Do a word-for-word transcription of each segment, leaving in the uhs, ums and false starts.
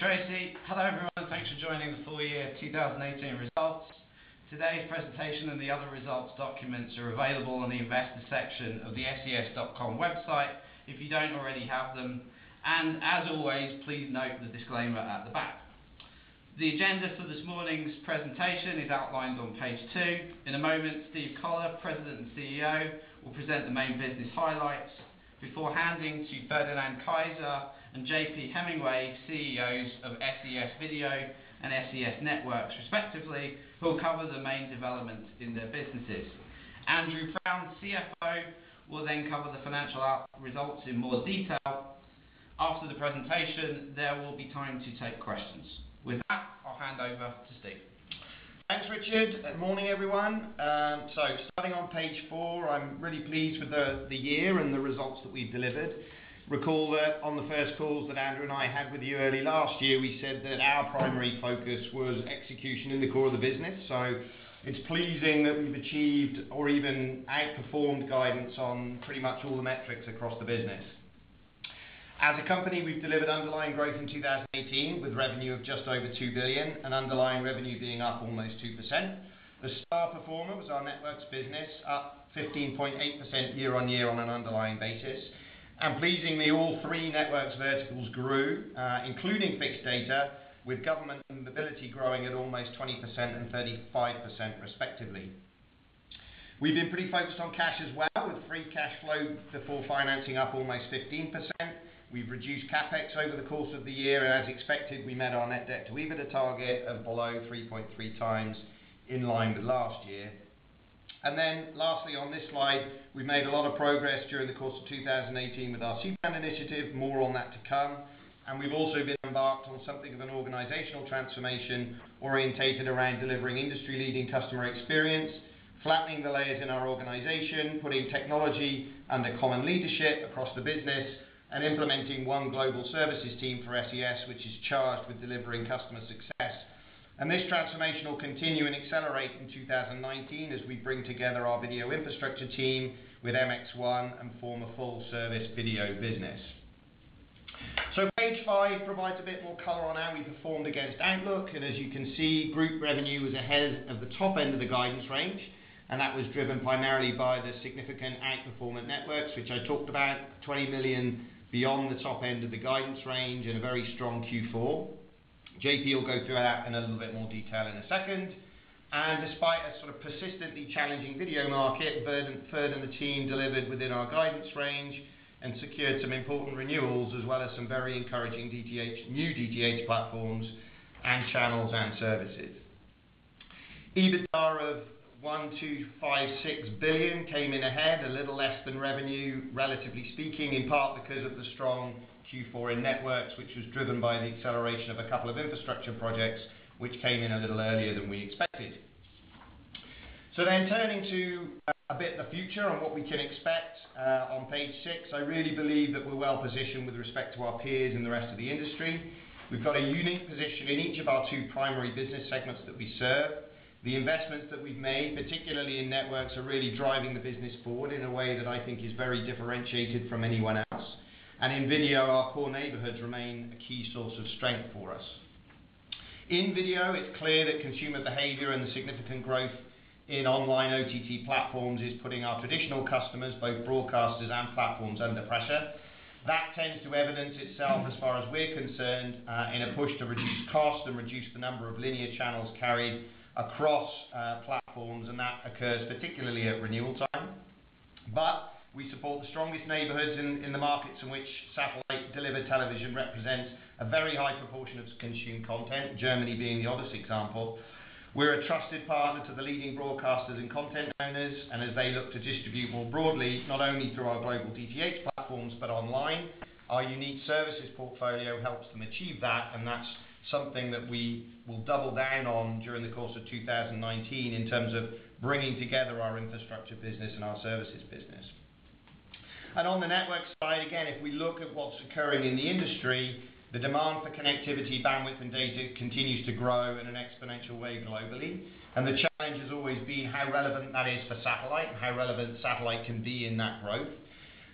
Tracy. Hello everyone, thanks for joining the full year two thousand eighteen results. Today's presentation and the other results documents are available on the investor section of the S E S dot com website if you don't already have them. And as always, please note the disclaimer at the back. The agenda for this morning's presentation is outlined on page two. In a moment, Steve Collar, President and C E O, will present the main business highlights before handing to Ferdinand Kaiser and J P Hemingway, C E Os of S E S Video and S E S Networks respectively, who will cover the main developments in their businesses. Andrew Brown, C F O, will then cover the financial results in more detail. After the presentation, there will be time to take questions. With that, I'll hand over to Steve. Thanks, Richard. Good morning, everyone. Um, so, starting on page four, I'm really pleased with the, the year and the results that we've delivered. Recall that on the first calls that Andrew and I had with you early last year, we said that our primary focus was execution in the core of the business. So, it's pleasing that we've achieved or even outperformed guidance on pretty much all the metrics across the business. As a company, we've delivered underlying growth in two thousand eighteen with revenue of just over two billion dollars and underlying revenue being up almost two percent. The star performer was our networks business, up fifteen point eight percent year on year on an underlying basis. And pleasingly, all three networks verticals grew, uh, including fixed data, with government and mobility growing at almost twenty percent and thirty-five percent respectively. We've been pretty focused on cash as well, with free cash flow before financing up almost fifteen percent. We've reduced CapEx over the course of the year, and as expected, we met our net debt to EBITDA target of below three point three times, in line with last year. And then, lastly, on this slide, we've made a lot of progress during the course of two thousand eighteen with our C-band initiative, more on that to come. And we've also been embarked on something of an organisational transformation orientated around delivering industry-leading customer experience, flattening the layers in our organisation, putting technology under common leadership across the business, and implementing one global services team for S E S, which is charged with delivering customer success. And this transformation will continue and accelerate in two thousand nineteen as we bring together our video infrastructure team with M X one and form a full-service video business. So page five provides a bit more colour on how we performed against Outlook, and as you can see, group revenue was ahead of the top end of the guidance range, and that was driven primarily by the significant outperformance networks, which I talked about, twenty million beyond the top end of the guidance range and a very strong Q four. J P will go through that in a little bit more detail in a second. And despite a sort of persistently challenging video market, Ferd and the team delivered within our guidance range and secured some important renewals as well as some very encouraging D T H, new D T H platforms and channels and services. EBITDA of one point two five six billion came in ahead, a little less than revenue, relatively speaking, in part because of the strong Q four in networks, which was driven by the acceleration of a couple of infrastructure projects, which came in a little earlier than we expected. So then turning to uh, a bit the future and what we can expect uh, on page six, I really believe that we're well positioned with respect to our peers and the rest of the industry. We've got a unique position in each of our two primary business segments that we serve. The investments that we've made, particularly in networks, are really driving the business forward in a way that I think is very differentiated from anyone else. And in video, our core neighbourhoods remain a key source of strength for us. In video, it's clear that consumer behaviour and the significant growth in online O T T platforms is putting our traditional customers, both broadcasters and platforms, under pressure. That tends to evidence itself, as far as we're concerned, uh, in a push to reduce cost and reduce the number of linear channels carried across uh, platforms, and that occurs particularly at renewal time. But we support the strongest neighbourhoods in, in the markets in which satellite-delivered television represents a very high proportion of consumed content, Germany being the obvious example. We're a trusted partner to the leading broadcasters and content owners, and as they look to distribute more broadly, not only through our global D T H platforms, but online, our unique services portfolio helps them achieve that, and that's something that we will double down on during the course of two thousand nineteen in terms of bringing together our infrastructure business and our services business. And on the network side, again, if we look at what's occurring in the industry, the demand for connectivity, bandwidth and data continues to grow in an exponential way globally. And the challenge has always been how relevant that is for satellite and how relevant satellite can be in that growth.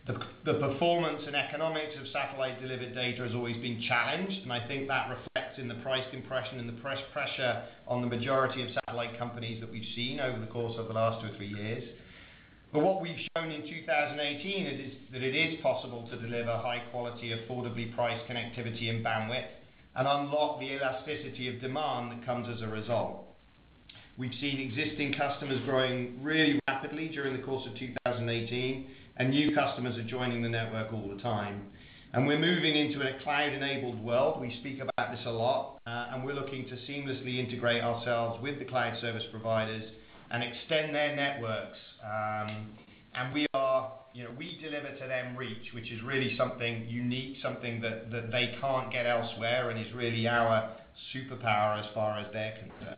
The, the performance and economics of satellite-delivered data has always been challenged, and I think that reflects in the price compression and the press pressure on the majority of satellite companies that we've seen over the course of the last two or three years. But what we've shown in two thousand eighteen is that it is possible to deliver high-quality, affordably priced connectivity and bandwidth and unlock the elasticity of demand that comes as a result. We've seen existing customers growing really rapidly during the course of two thousand eighteen, and new customers are joining the network all the time. And we're moving into a cloud-enabled world. We speak about this a lot, uh, and we're looking to seamlessly integrate ourselves with the cloud service providers and extend their networks. Um, and we are, you know, we deliver to them reach, which is really something unique, something that, that they can't get elsewhere, and is really our superpower as far as they're concerned.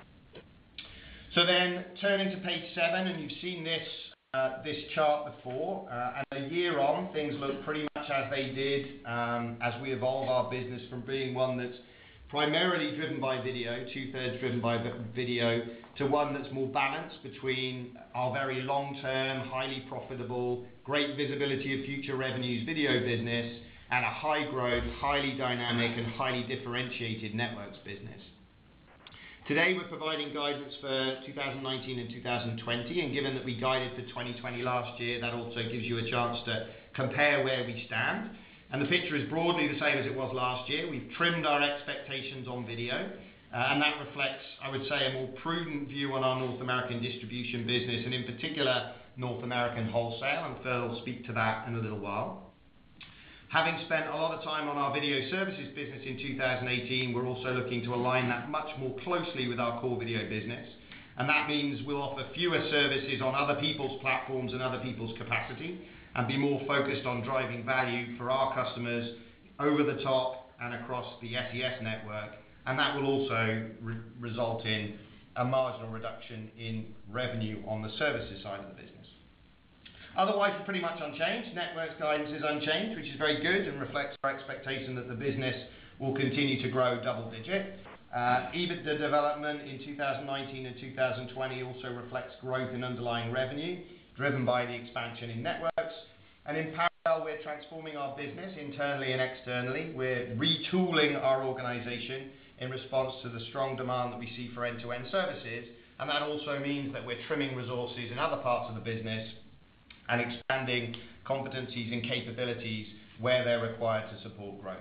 So then, turning to page seven, and you've seen this uh, this chart before, uh, and a year on, things look pretty much as they did um, as we evolve our business from being one that's primarily driven by video, two-thirds driven by video, to one that's more balanced between our very long-term, highly profitable, great visibility of future revenues video business, and a high-growth, highly dynamic, and highly differentiated networks business. Today we're providing guidance for two thousand nineteen and two thousand twenty, and given that we guided for twenty twenty last year, that also gives you a chance to compare where we stand. And the picture is broadly the same as it was last year. We've trimmed our expectations on video, uh, and that reflects, I would say, a more prudent view on our North American distribution business, and in particular, North American wholesale, and Phil will speak to that in a little while. Having spent a lot of time on our video services business in two thousand eighteen, we're also looking to align that much more closely with our core video business. And that means we'll offer fewer services on other people's platforms and other people's capacity, and be more focused on driving value for our customers over the top and across the S E S network. And that will also re result in a marginal reduction in revenue on the services side of the business. Otherwise, it's pretty much unchanged. Networks guidance is unchanged, which is very good and reflects our expectation that the business will continue to grow double digit. Uh, EBITDA development in two thousand nineteen and two thousand twenty also reflects growth in underlying revenue, driven by the expansion in networks. And in parallel, we're transforming our business internally and externally. We're retooling our organization in response to the strong demand that we see for end-to-end services. And that also means that we're trimming resources in other parts of the business and expanding competencies and capabilities where they're required to support growth.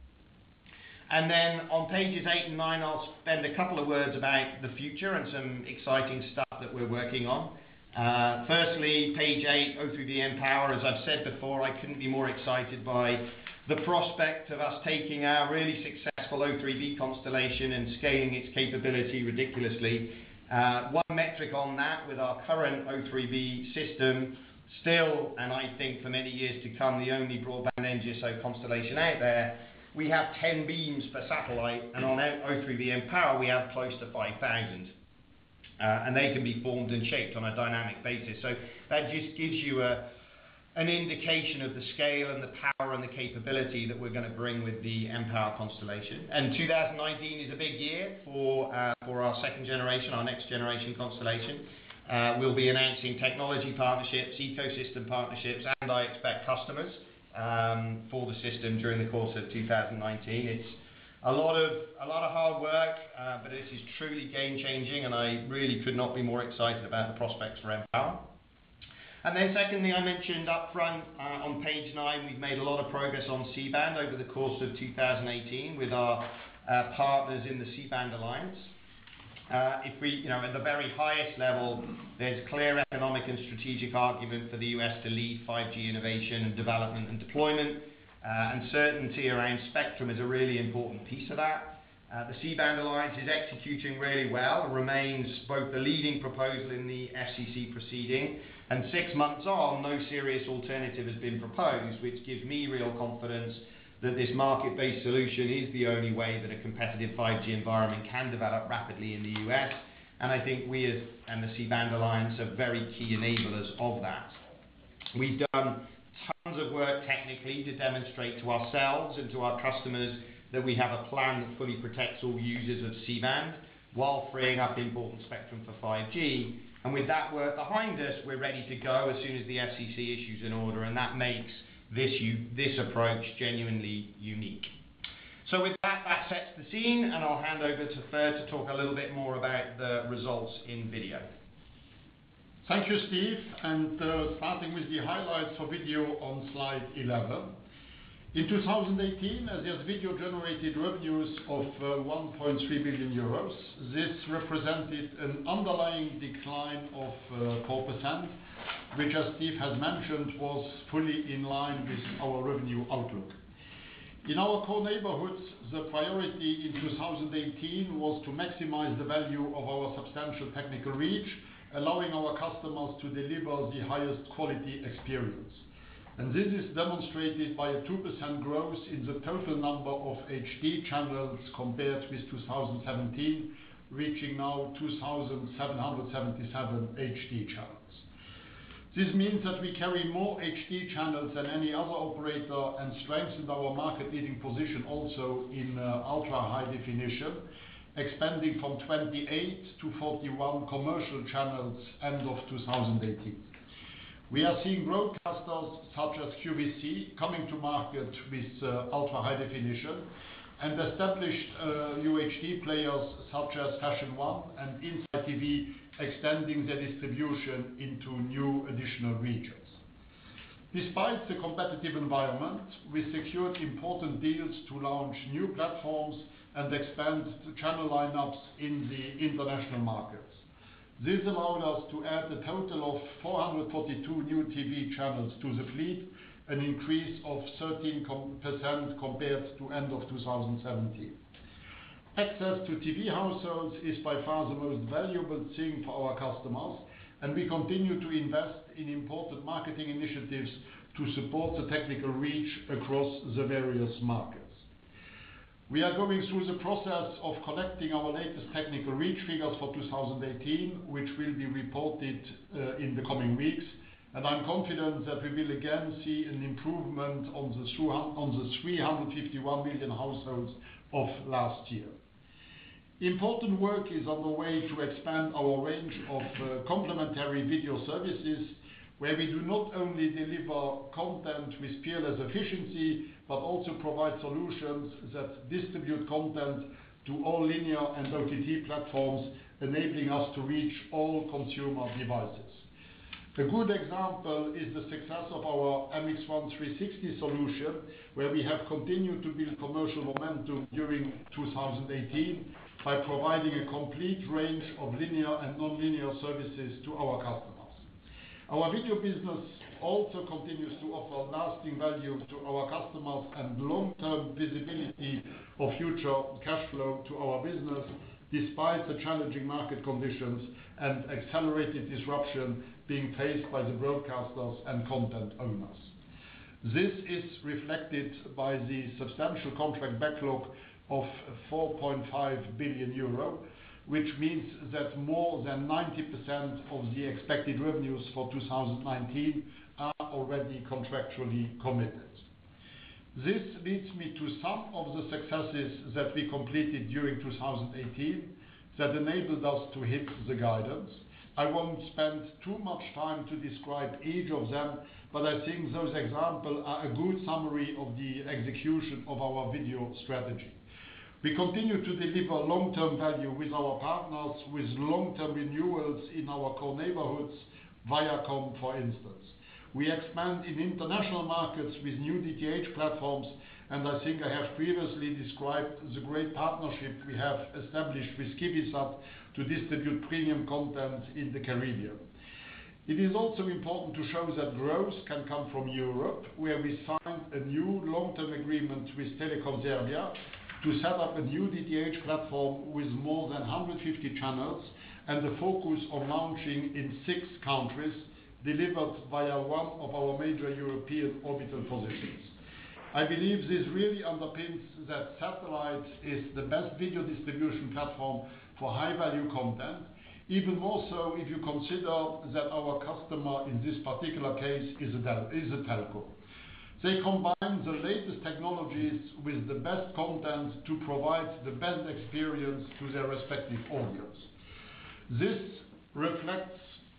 And then on pages eight and nine, I'll spend a couple of words about the future and some exciting stuff that we're working on. Uh, firstly, page eight, O three B mPOWER. As I've said before, I couldn't be more excited by the prospect of us taking our really successful O three B constellation and scaling its capability ridiculously. Uh, one metric on that, with our current O three B system, still, and I think for many years to come, the only broadband N G S O constellation out there, we have ten beams per satellite, and on O three B mPOWER we have close to five thousand. Uh, and they can be formed and shaped on a dynamic basis. So that just gives you a, an indication of the scale and the power and the capability that we're going to bring with the mPOWER constellation. And two thousand nineteen is a big year for, uh, for our second generation, our next generation constellation. Uh, we'll be announcing technology partnerships, ecosystem partnerships, and I expect customers um, for the system during the course of two thousand nineteen. It's a lot of a lot of hard work, uh, but this is truly game-changing, and I really could not be more excited about the prospects for mPOWER. And then secondly, I mentioned up front uh, on page nine, we've made a lot of progress on C-band over the course of two thousand eighteen with our uh, partners in the C-band Alliance. Uh, if we, you know, at the very highest level, there's clear economic and strategic argument for the U S to lead five G innovation and development and deployment, uh, and certainty around spectrum is a really important piece of that. Uh, the C-band Alliance is executing really well, remains both the leading proposal in the F C C proceeding, and six months on, no serious alternative has been proposed, which gives me real confidence that this market-based solution is the only way that a competitive five G environment can develop rapidly in the U S, and I think we as, and the C-band Alliance are very key enablers of that. We've done tons of work technically to demonstrate to ourselves and to our customers that we have a plan that fully protects all users of C-band while freeing up important spectrum for five G. And with that work behind us, we're ready to go as soon as the F C C issues an order, and that makes this, u- this approach genuinely unique. So with that, that sets the scene, and I'll hand over to Fer to talk a little bit more about the results in video. Thank you, Steve, and uh, starting with the highlights for video on slide eleven. In two thousand eighteen, S E S Video generated revenues of uh, one point three billion euros. This represented an underlying decline of uh, four percent, which, as Steve has mentioned, was fully in line with our revenue outlook. In our core neighborhoods, the priority in two thousand eighteen was to maximize the value of our substantial technical reach, allowing our customers to deliver the highest quality experience. And this is demonstrated by a two percent growth in the total number of H D channels compared with two thousand seventeen, reaching now two thousand seven hundred seventy-seven H D channels. This means that we carry more H D channels than any other operator and strengthened our market-leading position also in uh, ultra-high definition, expanding from twenty-eight to forty-one commercial channels end of two thousand eighteen. We are seeing broadcasters such as Q V C coming to market with uh, ultra-high definition, and established uh, U H D players such as Fashion One and Inside T V extending their distribution into new additional regions. Despite the competitive environment, we secured important deals to launch new platforms and expand the channel lineups in the international markets. This allowed us to add a total of four hundred forty-two new T V channels to the fleet, an increase of thirteen percent compared to end of two thousand seventeen. Access to T V households is by far the most valuable thing for our customers, and we continue to invest in important marketing initiatives to support the technical reach across the various markets. We are going through the process of collecting our latest technical reach figures for two thousand eighteen, which will be reported uh, in the coming weeks, and I'm confident that we will again see an improvement on the, on the three hundred fifty-one million households of last year. Important work is underway to expand our range of uh, complementary video services, where we do not only deliver content with peerless efficiency, but also provide solutions that distribute content to all linear and O T T platforms, enabling us to reach all consumer devices. A good example is the success of our M X one three sixty solution, where we have continued to build commercial momentum during two thousand eighteen by providing a complete range of linear and non-linear services to our customers. Our video business also continues to offer lasting value to our customers and long-term visibility of future cash flow to our business, despite the challenging market conditions and accelerated disruption being faced by the broadcasters and content owners. This is reflected by the substantial contract backlog of four point five billion euro, which means that more than ninety percent of the expected revenues for two thousand nineteen are already contractually committed. This leads me to some of the successes that we completed during two thousand eighteen that enabled us to hit the guidance. I won't spend too much time to describe each of them, but I think those examples are a good summary of the execution of our video strategy. We continue to deliver long-term value with our partners, with long-term renewals in our core neighborhoods, Viacom for instance. We expand in international markets with new D T H platforms, and I think I have previously described the great partnership we have established with Kibisat to distribute premium content in the Caribbean. It is also important to show that growth can come from Europe, where we signed a new long-term agreement with Telecom Serbia to set up a new D T H platform with more than one hundred fifty channels and a focus on launching in six countries, delivered via one of our major European orbital positions. I believe this really underpins that satellite is the best video distribution platform for high-value content, even more so if you consider that our customer in this particular case is a, is a telco. They combine the latest technologies with the best content to provide the best experience to their respective audience. This reflects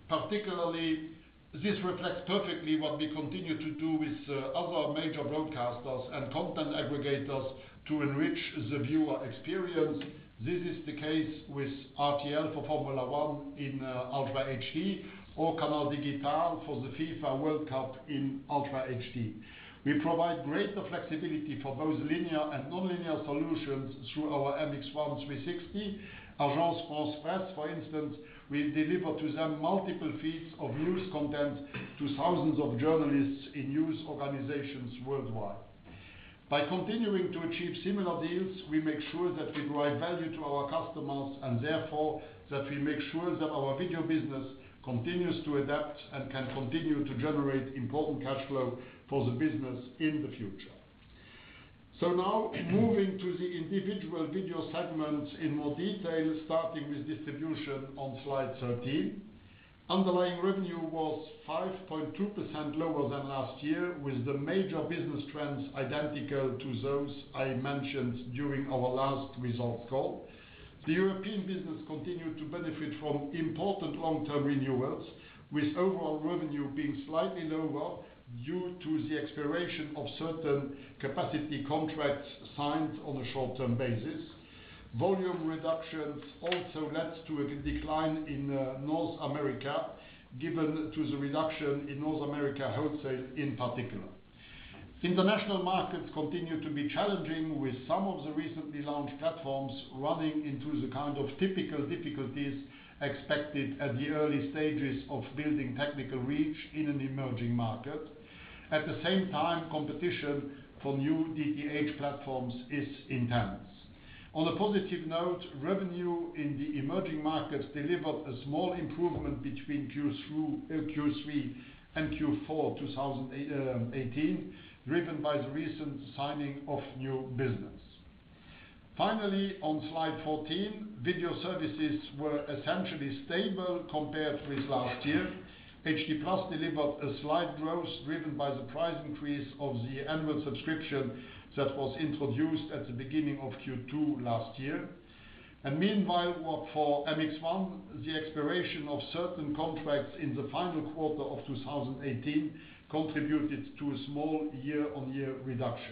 Particularly, this reflects perfectly what we continue to do with uh, other major broadcasters and content aggregators to enrich the viewer experience. This is the case with R T L for Formula One in uh, Ultra H D or Canal Digital for the FIFA World Cup in Ultra H D. We provide greater flexibility for both linear and non-linear solutions through our M X one three sixty. Agence France Presse, for instance, we deliver to them multiple feeds of news content to thousands of journalists in news organizations worldwide. By continuing to achieve similar deals, we make sure that we provide value to our customers and therefore that we make sure that our video business continues to adapt and can continue to generate important cash flow for the business in the future. So now, moving to the individual video segments in more detail, starting with distribution on slide thirteen. Underlying revenue was five point two percent lower than last year, with the major business trends identical to those I mentioned during our last results call. The European business continued to benefit from important long-term renewals, with overall revenue being slightly lower due to the expiration of certain capacity contracts signed on a short-term basis. Volume reductions also led to a decline in uh, North America, given to the reduction in North America wholesale in particular. International markets continue to be challenging, with some of the recently launched platforms running into the kind of typical difficulties expected at the early stages of building technical reach in an emerging market. At the same time, competition for new D T H platforms is intense. On a positive note, revenue in the emerging markets delivered a small improvement between Q three and Q four two thousand eighteen, driven by the recent signing of new business. Finally, on slide fourteen, video services were essentially stable compared with last year. H D Plus delivered a slight growth driven by the price increase of the annual subscription that was introduced at the beginning of Q two last year. And meanwhile, for M X one, the expiration of certain contracts in the final quarter of two thousand eighteen contributed to a small year-on-year reduction.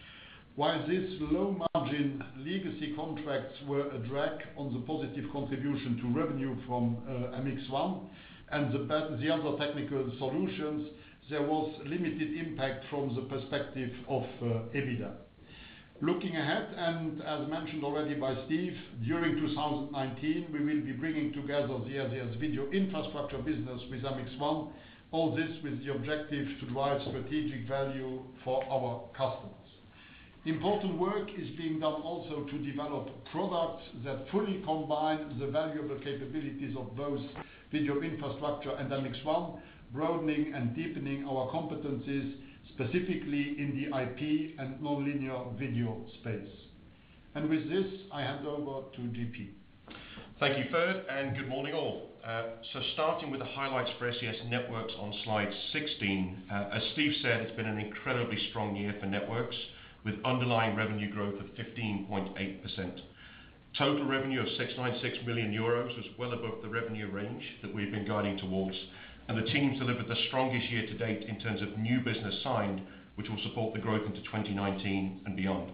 While these low-margin legacy contracts were a drag on the positive contribution to revenue from uh, M X one and the, the other technical solutions, there was limited impact from the perspective of uh, EBITDA. Looking ahead, and as mentioned already by Steve, during two thousand nineteen we will be bringing together the Azias video infrastructure business with M X one, all this with the objective to drive strategic value for our customers. Important work is being done also to develop products that fully combine the valuable capabilities of both video infrastructure and M X one, broadening and deepening our competencies, specifically in the I P and nonlinear video space. And with this, I hand over to G P. Thank you, Ferd, and good morning all. Uh, so starting with the highlights for S E S Networks on slide sixteen, uh, as Steve said, it's been an incredibly strong year for Networks, with underlying revenue growth of fifteen point eight percent. Total revenue of six hundred ninety-six million euros was well above the revenue range that we've been guiding towards, and the teams delivered the strongest year to date in terms of new business signed, which will support the growth into twenty nineteen and beyond.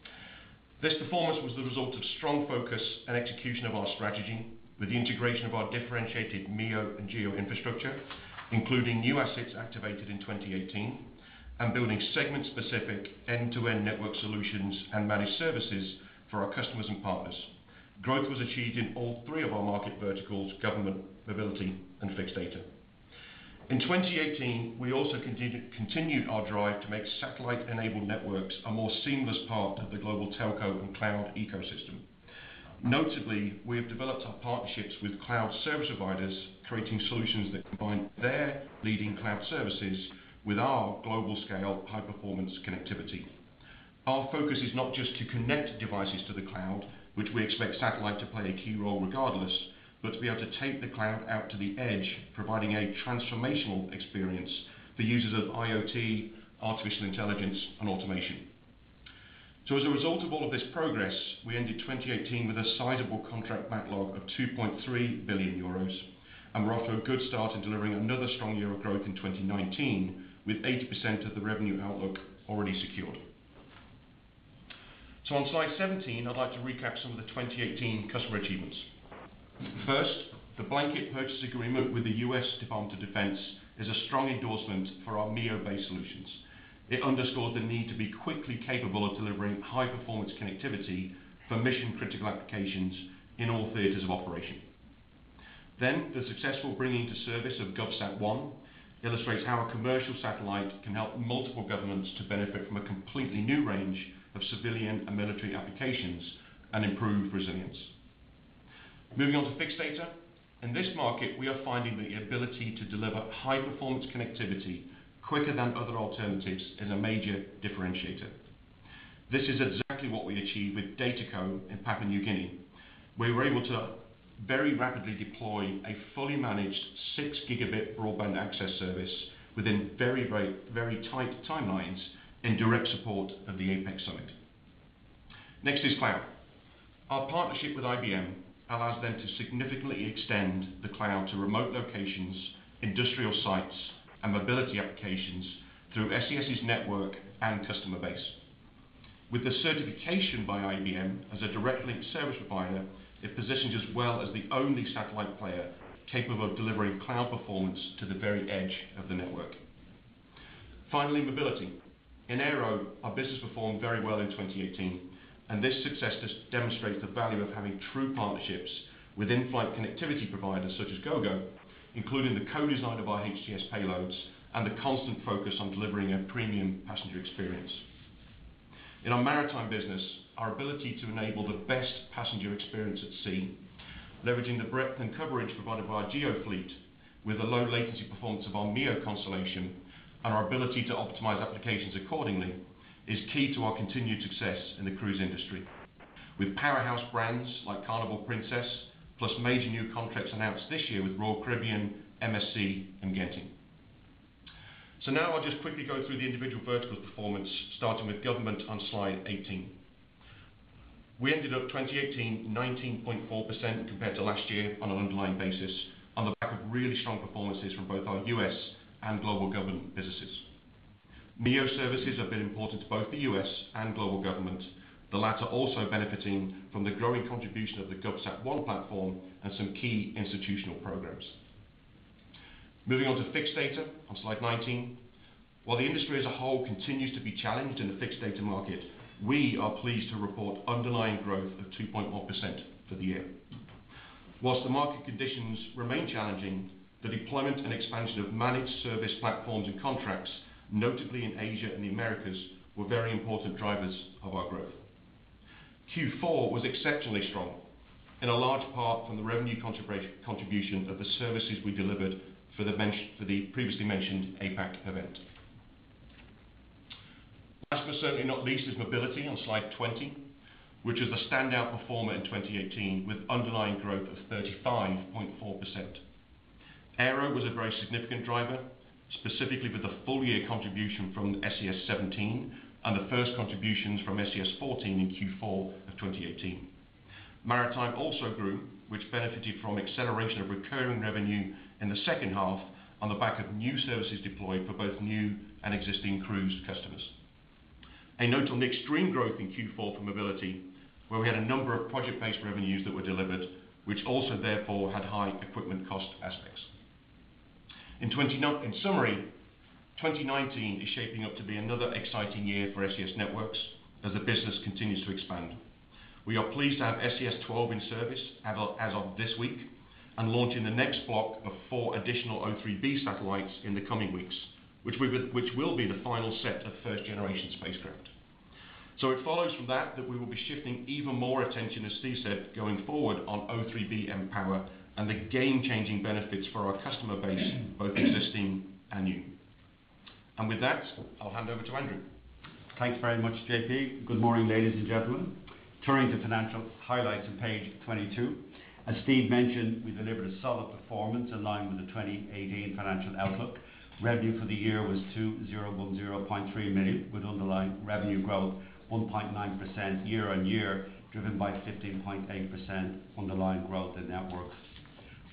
This performance was the result of strong focus and execution of our strategy, with the integration of our differentiated M E O and Geo infrastructure, including new assets activated in twenty eighteen, and building segment-specific end-to-end network solutions and managed services for our customers and partners. Growth was achieved in all three of our market verticals: government, mobility, and fixed data. In twenty eighteen, we also continued, continued our drive to make satellite-enabled networks a more seamless part of the global telco and cloud ecosystem. Notably, we have developed our partnerships with cloud service providers, creating solutions that combine their leading cloud services with our global-scale high-performance connectivity. Our focus is not just to connect devices to the cloud, which we expect satellite to play a key role regardless, but to be able to take the cloud out to the edge, providing a transformational experience for users of IoT, artificial intelligence, and automation. So as a result of all of this progress, we ended twenty eighteen with a sizable contract backlog of two point three billion euros, and we're off to a good start in delivering another strong year of growth in twenty nineteen, with eighty percent of the revenue outlook already secured. So on slide seventeen, I'd like to recap some of the twenty eighteen customer achievements. First, the blanket purchase agreement with the U S Department of Defense is a strong endorsement for our MEO-based solutions. It underscores the need to be quickly capable of delivering high-performance connectivity for mission-critical applications in all theatres of operation. Then, the successful bringing to service of GovSat one illustrates how a commercial satellite can help multiple governments to benefit from a completely new range of civilian and military applications and improve resilience. Moving on to fixed data, in this market we are finding that the ability to deliver high performance connectivity quicker than other alternatives is a major differentiator. This is exactly what we achieved with Dataco in Papua New Guinea. We were able to very rapidly deploy a fully managed six gigabit broadband access service within very, very, very tight timelines in direct support of the APEC Summit. Next is cloud. Our partnership with I B M allows them to significantly extend the cloud to remote locations, industrial sites, and mobility applications through SES's network and customer base. With the certification by I B M as a direct link service provider, it positions us well as the only satellite player capable of delivering cloud performance to the very edge of the network. Finally, mobility. In Aero, our business performed very well in twenty eighteen, and this success demonstrates the value of having true partnerships with in-flight connectivity providers such as Gogo, including the co-design of our H T S payloads and the constant focus on delivering a premium passenger experience. In our maritime business, our ability to enable the best passenger experience at sea, leveraging the breadth and coverage provided by our GEO fleet with the low latency performance of our MEO constellation, and our ability to optimize applications accordingly, is key to our continued success in the cruise industry. With powerhouse brands like Carnival Princess, plus major new contracts announced this year with Royal Caribbean, M S C and Genting. So now I'll just quickly go through the individual verticals performance, starting with government on slide eighteen. We ended up twenty eighteen nineteen point four percent compared to last year on an underlying basis, on the back of really strong performances from both our U S and global government businesses. MEO services have been important to both the U S and global government, the latter also benefiting from the growing contribution of the GovSat one platform and some key institutional programs. Moving on to fixed data on slide nineteen. While the industry as a whole continues to be challenged in the fixed data market, we are pleased to report underlying growth of two point one percent for the year. Whilst the market conditions remain challenging, the deployment and expansion of managed service platforms and contracts, notably in Asia and the Americas, were very important drivers of our growth. Q four was exceptionally strong, in a large part from the revenue contribution of the services we delivered for the, for the previously mentioned APAC event. Last but certainly not least is mobility on slide twenty, which is a standout performer in twenty eighteen with underlying growth of thirty-five point four percent. Aero was a very significant driver, specifically with the full year contribution from S E S seventeen and the first contributions from S E S fourteen in Q four of twenty eighteen. Maritime also grew, which benefited from acceleration of recurring revenue in the second half on the back of new services deployed for both new and existing cruise customers. A note on the extreme growth in Q four for mobility, where we had a number of project-based revenues that were delivered, which also therefore had high equipment cost aspects. In, twenty, in summary, twenty nineteen is shaping up to be another exciting year for S E S Networks as the business continues to expand. We are pleased to have S E S twelve in service as of this week and launching the next block of four additional O three B satellites in the coming weeks, which, we, which will be the final set of first generation spacecraft. So it follows from that that we will be shifting even more attention, as Steve said, going forward on O three B mPOWER and the game-changing benefits for our customer base, both existing and new. And with that, I'll hand over to Andrew. Thanks very much, J P. Good morning, ladies and gentlemen. Turning to financial highlights on page twenty-two. As Steve mentioned, we delivered a solid performance in line with the twenty eighteen financial outlook. Revenue for the year was two thousand ten point three million, with underlying revenue growth one point nine percent year on year, driven by fifteen point eight percent underlying growth in networks.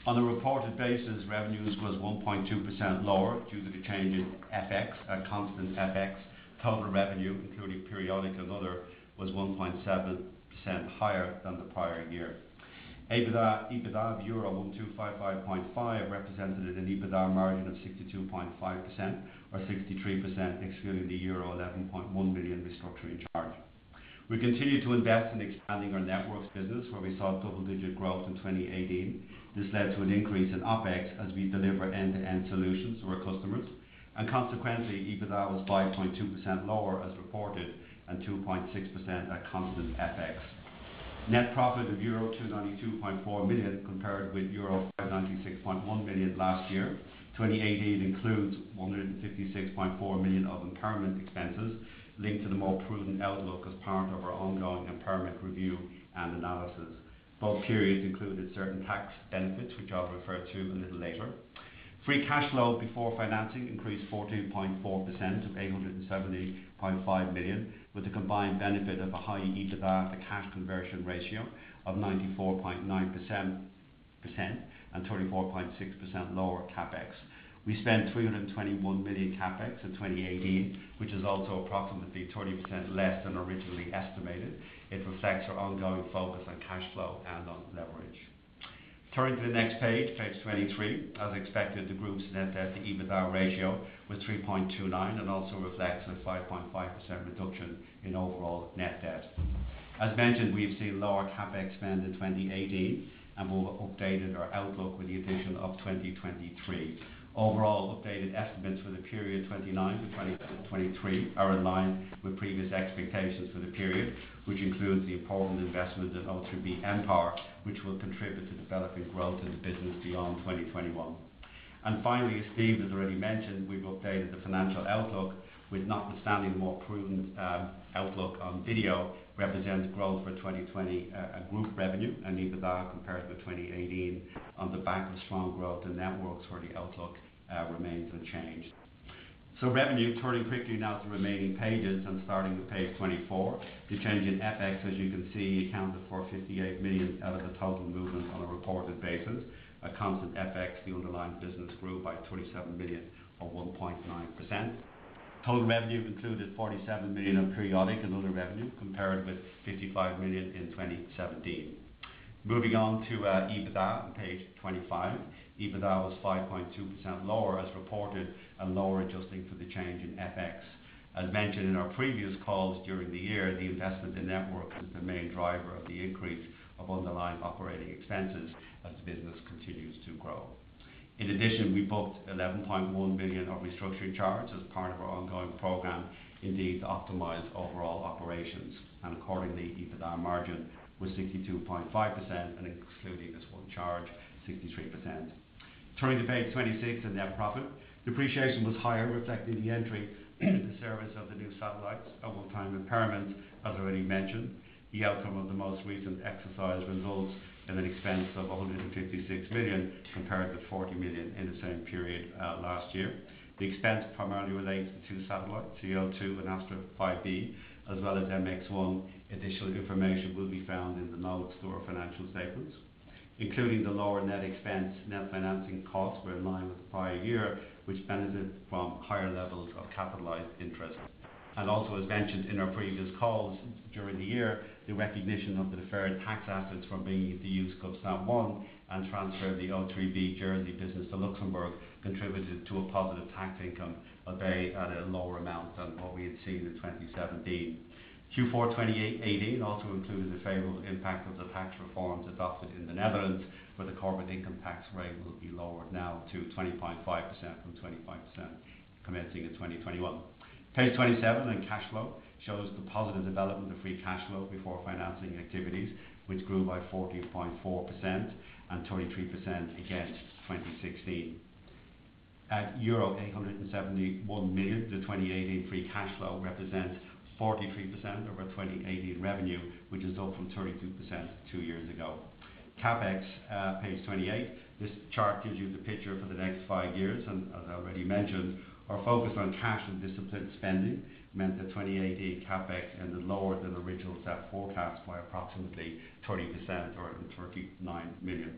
On a reported basis, revenues was one point two percent lower due to the change in F X. At constant F X, total revenue, including periodic and other, was one point seven percent higher than the prior year. EBITDA, EBITDA of euro one thousand two hundred fifty-five point five represented an EBITDA margin of sixty-two point five percent or sixty-three percent excluding the euro eleven point one million restructuring charge. We continue to invest in expanding our networks business, where we saw double-digit growth in twenty eighteen. This led to an increase in OpEx as we deliver end-to-end solutions to our customers, and consequently, EBITDA was five point two percent lower as reported and two point six percent at constant F X. Net profit of euro two hundred ninety-two point four million compared with euro five hundred ninety-six point one million last year. twenty eighteen includes one hundred fifty-six point four million of impairment expenses linked to the more prudent outlook as part of our ongoing impairment review and analysis. Both periods included certain tax benefits, which I'll refer to a little later. Free cash flow before financing increased fourteen point four percent to eight hundred seventy point five million, with the combined benefit of a high EBITDA to cash conversion ratio of ninety-four point nine percent and thirty-four point six percent lower CapEx. We spent three hundred twenty-one million CapEx in twenty eighteen, which is also approximately thirty percent less than originally estimated. It reflects our ongoing focus on cash flow and on leverage. Turning to the next page, page twenty-three, as expected, the group's net debt to EBITDA ratio was three point two nine and also reflects a five point five percent reduction in overall net debt. As mentioned, we've seen lower CapEx spend in twenty eighteen and we've updated our outlook with the addition of twenty twenty-three. Overall, updated estimates for the period twenty-nine to twenty twenty-three are in line with previous expectations for the period, which includes the important investment in O three B mPOWER, which will contribute to developing growth in the business beyond twenty twenty-one. And finally, as Steve has already mentioned, we've updated the financial outlook with, notwithstanding the more prudent um, outlook on video, represents growth for twenty twenty uh, group revenue and EBITDA compared with twenty eighteen on the back of strong growth in networks, where the outlook uh, remains unchanged. So revenue, turning quickly now to the remaining pages and starting with page twenty-four, the change in F X, as you can see, accounted for fifty-eight million out of the total movement on a reported basis. At constant F X, the underlying business grew by thirty-seven million or one point nine percent. Total revenue included forty-seven million of periodic and other revenue compared with fifty-five million in twenty seventeen. Moving on to uh, EBITDA on page twenty-five. EBITDA was five point two percent lower as reported and lower adjusting for the change in F X. As mentioned in our previous calls during the year, the investment in networks is the main driver of the increase of underlying operating expenses as the business continues to grow. In addition, we booked eleven point one million of restructuring charge as part of our ongoing program, indeed to optimise overall operations, and accordingly EBITDA margin was sixty-two point five percent and excluding this one charge, sixty-three percent. Turning to page twenty-six and net profit, depreciation was higher, reflecting the entry into service of the new satellites, a one-time impairment, as already mentioned. The outcome of the most recent exercise results in an expense of one hundred fifty-six million compared with forty million in the same period uh, last year. The expense primarily relates to two satellites, C L two and Astra five B, as well as M X one. Additional information will be found in the notes to our financial statements. Including the lower net expense, net financing costs were in line with the prior year, which benefited from higher levels of capitalised interest. And also, as mentioned in our previous calls during the year, the recognition of the deferred tax assets from bringing into use GovSat one and transfer of the O three B Jersey business to Luxembourg contributed to a positive tax income, albeit at a lower amount than what we had seen in twenty seventeen. Q four twenty eighteen also included the favourable impact of the tax reforms adopted in the Netherlands, where the corporate income tax rate will be lowered now to twenty point five percent from twenty-five percent commencing in twenty twenty-one. Page twenty-seven and cash flow shows the positive development of free cash flow before financing activities, which grew by fourteen point four percent and thirty-three percent against twenty sixteen. At euro eight hundred seventy-one million, the twenty eighteen free cash flow represents forty-three percent of our twenty eighteen revenue, which is up from thirty-two percent two years ago. CapEx, uh, page twenty-eight. This chart gives you the picture for the next five years, and as I already mentioned, our focus on cash and disciplined spending meant that twenty eighteen CapEx ended lower than original set forecast by approximately thirty percent or thirty-nine million.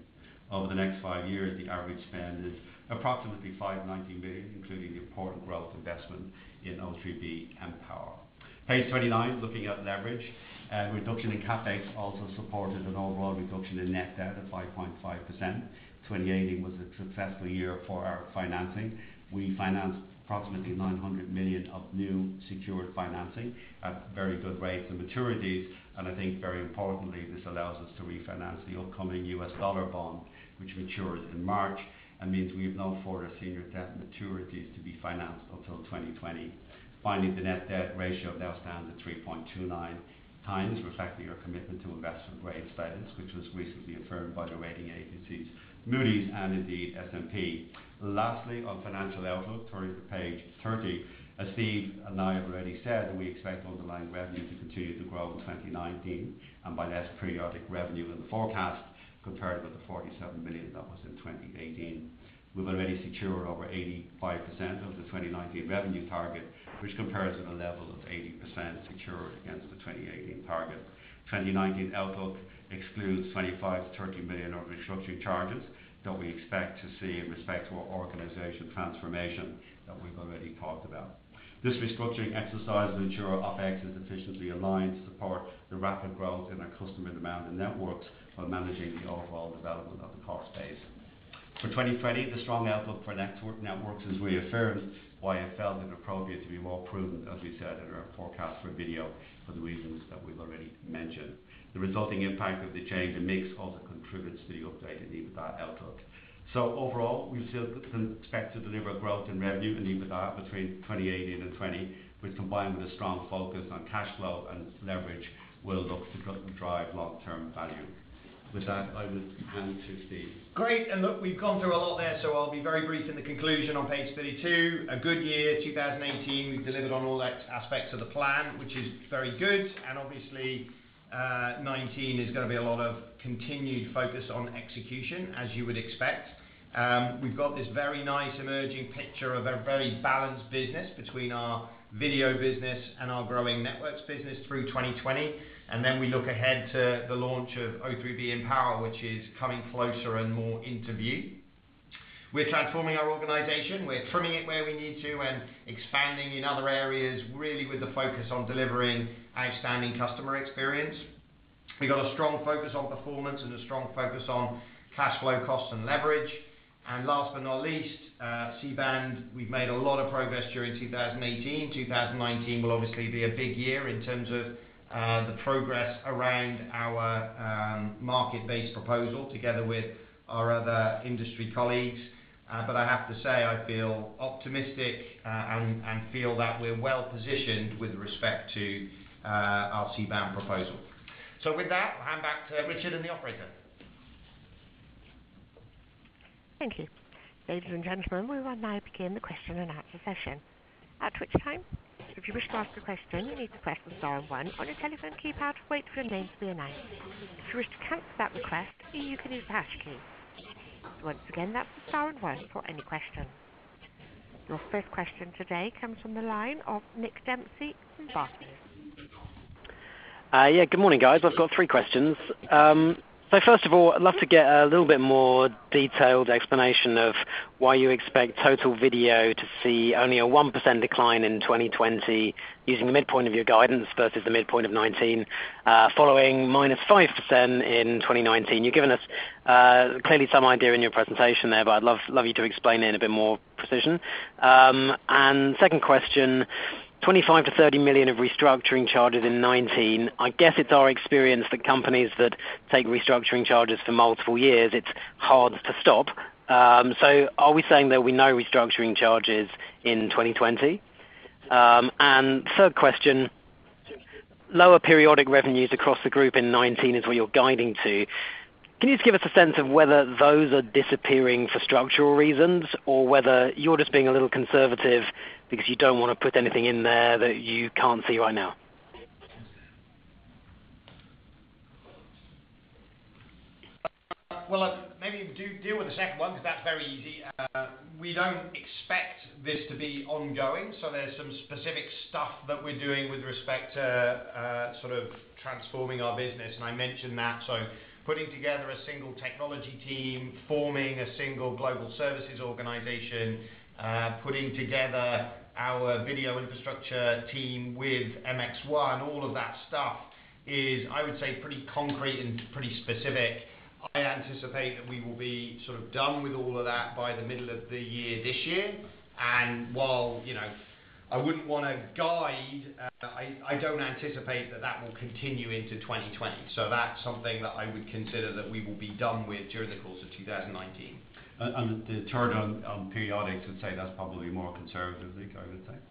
Over the next five years, the average spend is approximately five hundred ninety million, including the important growth investment in O three B and Power. Page twenty-nine, looking at leverage. Uh, reduction in capex also supported an overall reduction in net debt of five point five percent. twenty eighteen was a successful year for our financing. We financed approximately nine hundred million of new secured financing at very good rates and maturities, and I think very importantly this allows us to refinance the upcoming U S dollar bond which matures in March and means we have no further senior debt maturities to be financed until twenty twenty. Finally, the net debt ratio now stands at three point two nine times, reflecting our commitment to investment grade status, which was recently affirmed by the rating agencies Moody's and indeed S and P. Lastly, on financial outlook, turning to page thirty, as Steve and I have already said, we expect underlying revenue to continue to grow in twenty nineteen and by less periodic revenue in the forecast compared with the forty-seven million that was in twenty eighteen. We've already secured over eighty-five percent of the twenty nineteen revenue target, which compares with a level of eighty percent secured against the twenty eighteen target. twenty nineteen outlook excludes twenty-five to thirty million of restructuring charges that we expect to see in respect to our organisation transformation that we've already talked about. This restructuring exercise will ensure OpEx is efficiently aligned to support the rapid growth in our customer demand and networks while managing the overall development of the cost base. For twenty twenty, the strong outlook for network networks is reaffirmed, why I felt it appropriate to be more prudent, as we said in our forecast for video, for the reasons that we've already mentioned. The resulting impact of the change in mix also contributes to the updated EBITDA outlook. So overall, we still expect to deliver growth in revenue and EBITDA between twenty eighteen and twenty, which combined with a strong focus on cash flow and leverage will look to drive long-term value. With that, I will hand to Steve. Great, and look, we've gone through a lot there, so I'll be very brief in the conclusion on page thirty-two. A good year, two thousand eighteen, we've delivered on all that aspects of the plan, which is very good, and obviously uh, nineteen is going to be a lot of continued focus on execution, as you would expect. Um, we've got this very nice emerging picture of a very balanced business between our video business and our growing networks business through twenty twenty. And then we look ahead to the launch of O three B and Power, which is coming closer and more into view. We're transforming our organisation, we're trimming it where we need to and expanding in other areas, really with the focus on delivering outstanding customer experience. We've got a strong focus on performance and a strong focus on cash flow, costs and leverage. And last but not least, uh, C-band, we've made a lot of progress during two thousand eighteen. two thousand nineteen will obviously be a big year in terms of uh, the progress around our um, market-based proposal together with our other industry colleagues. Uh, but I have to say I feel optimistic uh, and, and feel that we're well positioned with respect to uh, our C-band proposal. So with that, I'll hand back to Richard and the operator. Thank you. Ladies and gentlemen, we will now begin the question and answer session. At which time, if you wish to ask a question, you need to press the star and one on your telephone keypad, wait for your name to be announced. If you wish to cancel that request, you can use the hash key. So once again, that's the star and one for any question. Your first question today comes from the line of Nick Dempsey from Barclays. Uh, yeah, good morning, guys. I've got three questions. Um, So first of all, I'd love to get a little bit more detailed explanation of why you expect total video to see only a one percent decline in twenty twenty using the midpoint of your guidance versus the midpoint of nineteen, uh, following minus five percent in twenty nineteen. You've given us uh, clearly some idea in your presentation there, but I'd love, love you to explain it in a bit more precision. Um, and second question, twenty-five to thirty million of restructuring charges in nineteen. I guess it's our experience that companies that take restructuring charges for multiple years, it's hard to stop. Um, so are we saying there will be no restructuring charges in twenty twenty? Um, and third question, lower periodic revenues across the group in nineteen is what you're guiding to. Can you just give us a sense of whether those are disappearing for structural reasons or whether you're just being a little conservative because you don't want to put anything in there that you can't see right now? Well, uh, maybe do deal with the second one because that's very easy. Uh, we don't expect this to be ongoing, so there's some specific stuff that we're doing with respect to uh, sort of transforming our business, and I mentioned that. So putting together a single technology team, forming a single global services organization, uh, putting together our video infrastructure team with M X one, all of that stuff is, I would say, pretty concrete and pretty specific. I anticipate that we will be sort of done with all of that by the middle of the year this year. And while, you know, I wouldn't want to guide, uh, I, I don't anticipate that that will continue into twenty twenty. So that's something that I would consider that we will be done with during the course of two thousand nineteen. And, and the third on, on periodics would say that's probably more conservative, I would say.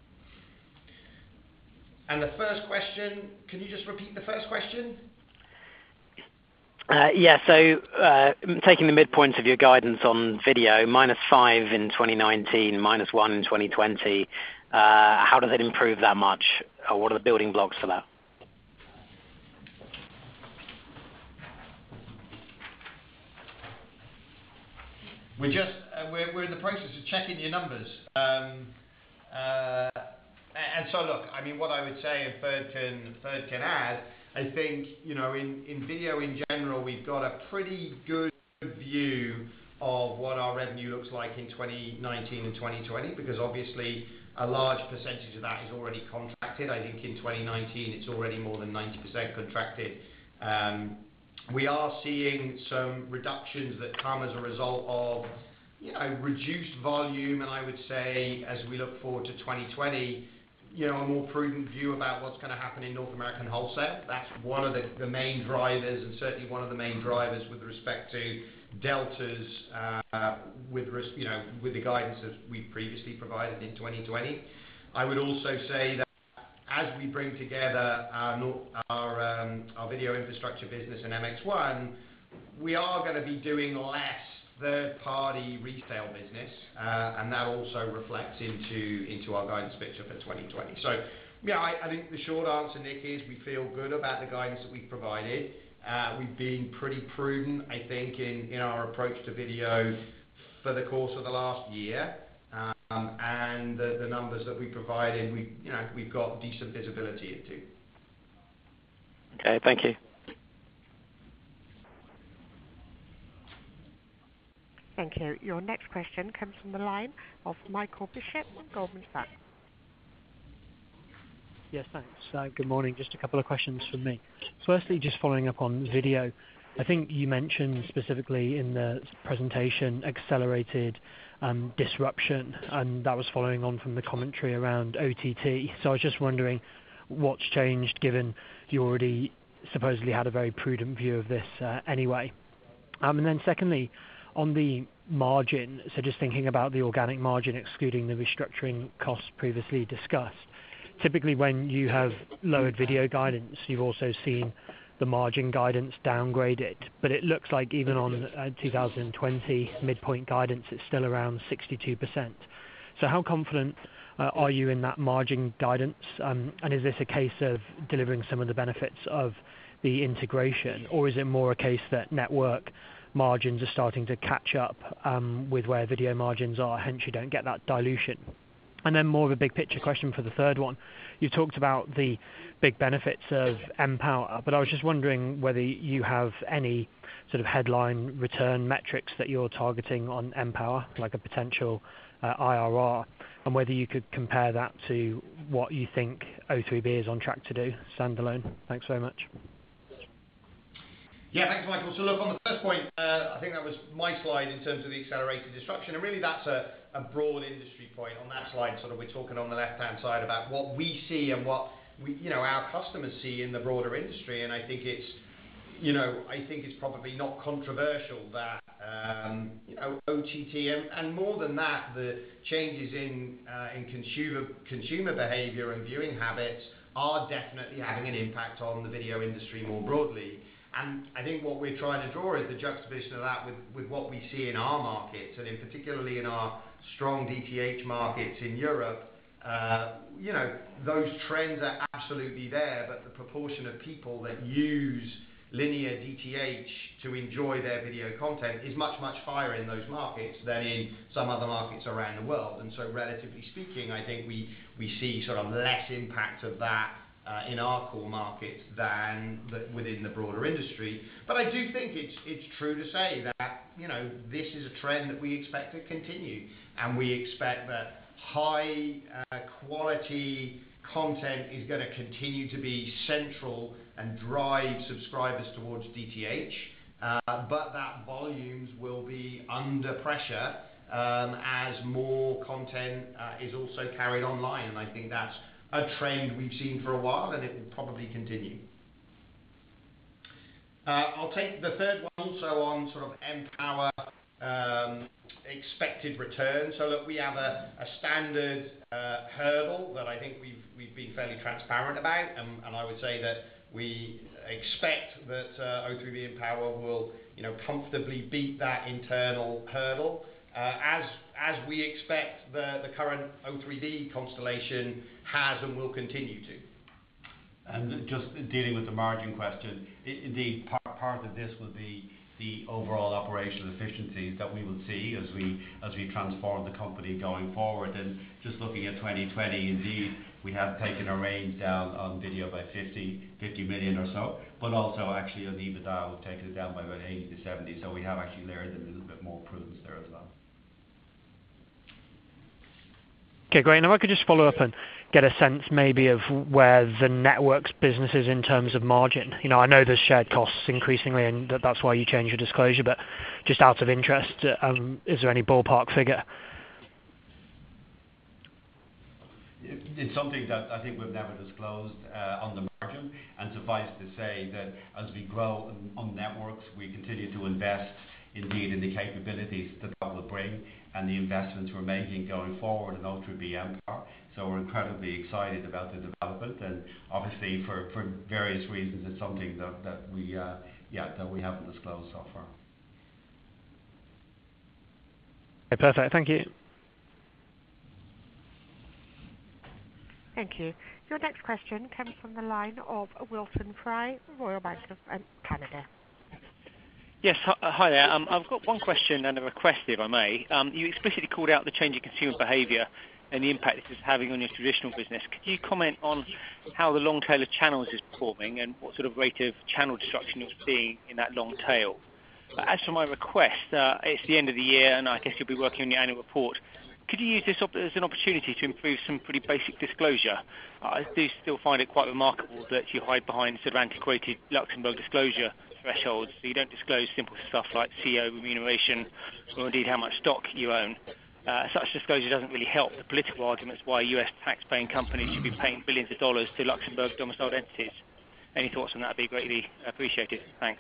And the first question, can you just repeat the first question? Uh, yeah, so uh, taking the midpoint of your guidance on video, minus five in twenty nineteen, minus one in twenty twenty, uh, how does it improve that much? Or what are the building blocks for that? We're just uh, we're we're in the process of checking your numbers. Um, uh, and so look, I mean, what I would say, and Third can Third can add, I think, you know, in, in video in general, we've got a pretty good view of what our revenue looks like in twenty nineteen and twenty twenty, because obviously a large percentage of that is already contracted. I think in twenty nineteen it's already more than ninety percent contracted. Um, we are seeing some reductions that come as a result of, you know, reduced volume, and I would say as we look forward to twenty twenty, you know, a more prudent view about what's going to happen in North American wholesale. That's one of the, the main drivers, and certainly one of the main drivers with respect to deltas, uh, with res, you know, with the guidance that we previously provided in twenty twenty. I would also say that as we bring together our our, um, our video infrastructure business and M X one, we are going to be doing less third-party resale business, uh, and that also reflects into into our guidance picture for twenty twenty. So, yeah, I, I think the short answer, Nick, is we feel good about the guidance that we've provided. Uh, we've been pretty prudent, I think, in, in our approach to video for the course of the last year, um, and the, the numbers that we provided, we you know we've got decent visibility into. Okay, thank you. Thank you. Your next question comes from the line of Michael Bishop from Goldman Sachs. Yes, thanks. Uh, good morning. Just a couple of questions from me. Firstly, just following up on video, I think you mentioned specifically in the presentation accelerated um, disruption, and that was following on from the commentary around O T T. So I was just wondering what's changed, given you already supposedly had a very prudent view of this uh, anyway. Um, and then secondly, on the margin, so just thinking about the organic margin excluding the restructuring costs previously discussed, typically when you have lowered video guidance, you've also seen the margin guidance downgraded, but it looks like even on uh, two thousand twenty midpoint guidance, it's still around sixty-two percent. So how confident uh, are you in that margin guidance? Um, and is this a case of delivering some of the benefits of the integration, or is it more a case that network margins are starting to catch up um, with where video margins are, hence you don't get that dilution? And then more of a big picture question for the third one. You talked about the big benefits of mPower, but I was just wondering whether you have any sort of headline return metrics that you're targeting on mPower, like a potential uh, I R R, and whether you could compare that to what you think O three B is on track to do standalone. Thanks very much. Yeah, thanks, Michael. So look, on the first point, uh, I think that was my slide in terms of the accelerated disruption, and really that's a, a broad industry point. On that slide, sort of, we're talking on the left-hand side about what we see and what we, you know, our customers see in the broader industry, and I think it's, you know, I think it's probably not controversial that, um, you know, O T T and, and more than that, the changes in uh, in consumer consumer behaviour and viewing habits are definitely having an impact on the video industry more broadly. And I think what we're trying to draw is the juxtaposition of that with, with what we see in our markets, and in particularly in our strong D T H markets in Europe. Uh, you know, those trends are absolutely there, but the proportion of people that use linear D T H to enjoy their video content is much, much higher in those markets than in some other markets around the world. And so relatively speaking, I think we, we see sort of less impact of that uh, in our core markets than the, within the broader industry. But I do think it's it's true to say that, you know, this is a trend that we expect to continue, and we expect that high uh, quality content is going to continue to be central and drive subscribers towards D T H, uh, but that volumes will be under pressure um, as more content uh, is also carried online, and I think that's a trend we've seen for a while, and it will probably continue. Uh, I'll take the third one also on sort of Empower um, expected return. So look, we have a, a standard uh, hurdle that I think we've we've been fairly transparent about, and, and I would say that we expect that uh, O three B Empower will, you know, comfortably beat that internal hurdle, uh, as as we expect the the current O three D constellation has and will continue to. And just dealing with the margin question, indeed, part, part of this will be the overall operational efficiencies that we will see as we as we transform the company going forward. And just looking at twenty twenty, indeed, we have taken our range down on video by fifty million or so, but also actually on EBITDA, we've taken it down by about eighty to seventy, so we have actually layered in a little bit more prudence there as well. Okay, great. And if I could just follow up and get a sense maybe of where the networks business is in terms of margin. You know, I know there's shared costs increasingly, and that that's why you change your disclosure, but just out of interest, um, is there any ballpark figure? It's something that I think we've never disclosed uh, on the margin, and suffice to say that as we grow on, on networks, we continue to invest indeed in the capabilities that that will bring and the investments we're making going forward in O three B Empower. So we're incredibly excited about the development, and obviously for, for various reasons it's something that, that we uh, yeah that we haven't disclosed so far. Okay, perfect. Thank you. Thank you. Your next question comes from the line of Wilson Fry, Royal Bank of um, Canada. Yes, hi, hi there. Um, I've got one question and a request, if I may. Um, you explicitly called out the change in consumer behaviour and the impact this is having on your traditional business. Could you comment on how the long tail of channels is performing and what sort of rate of channel destruction you're seeing in that long tail? Uh, as for my request, uh, it's the end of the year and I guess you'll be working on your annual report. Could you use this op- as an opportunity to improve some pretty basic disclosure? Uh, I do still find it quite remarkable that you hide behind sort of antiquated Luxembourg disclosure thresholds, so you don't disclose simple stuff like C E O remuneration or indeed how much stock you own. Uh, such disclosure doesn't really help the political arguments why U S tax-paying companies should be paying billions of dollars to Luxembourg domiciled entities. Any thoughts on that would be greatly appreciated. Thanks.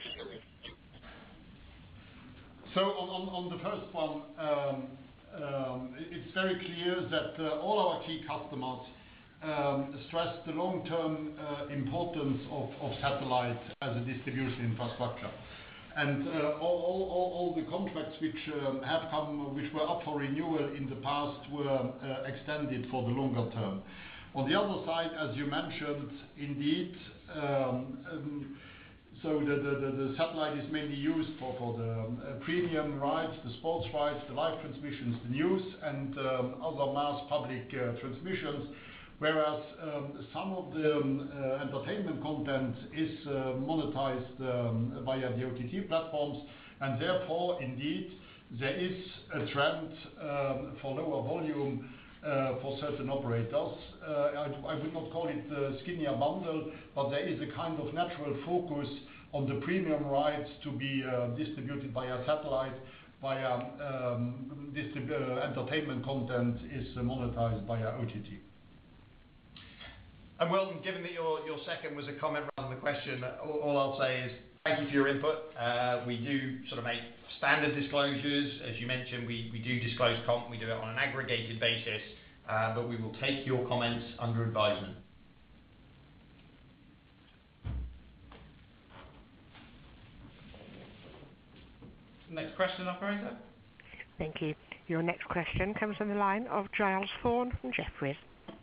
So on, on, on the first one, um, um, it's very clear that uh, all our key customers um, stress the long-term uh, importance of, of satellite as a distribution infrastructure. And uh, all, all, all the contracts which um, have come, which were up for renewal in the past, were uh, extended for the longer term. On the other side, as you mentioned, indeed, um, um, so the, the, the, the satellite is mainly used for, for the um, uh, premium rights, the sports rights, the live transmissions, the news, and um, other mass public uh, transmissions. Whereas um, some of the um, uh, entertainment content is uh, monetized um, via the O T T platforms, and therefore, indeed, there is a trend um, for lower volume uh, for certain operators. Uh, I, I would not call it the skinnier bundle, but there is a kind of natural focus on the premium rights to be uh, distributed via satellite, via um, distrib- uh, entertainment content is uh, monetized via O T T. And Wilton, given that your, your second was a comment rather than a question, all, all I'll say is thank you for your input. Uh, we do sort of make standard disclosures. As you mentioned, we, we do disclose comp. We do it on an aggregated basis, uh, but we will take your comments under advisement. Next question, operator. Thank you. Your next question comes from the line of Giles Thorne from Jefferies.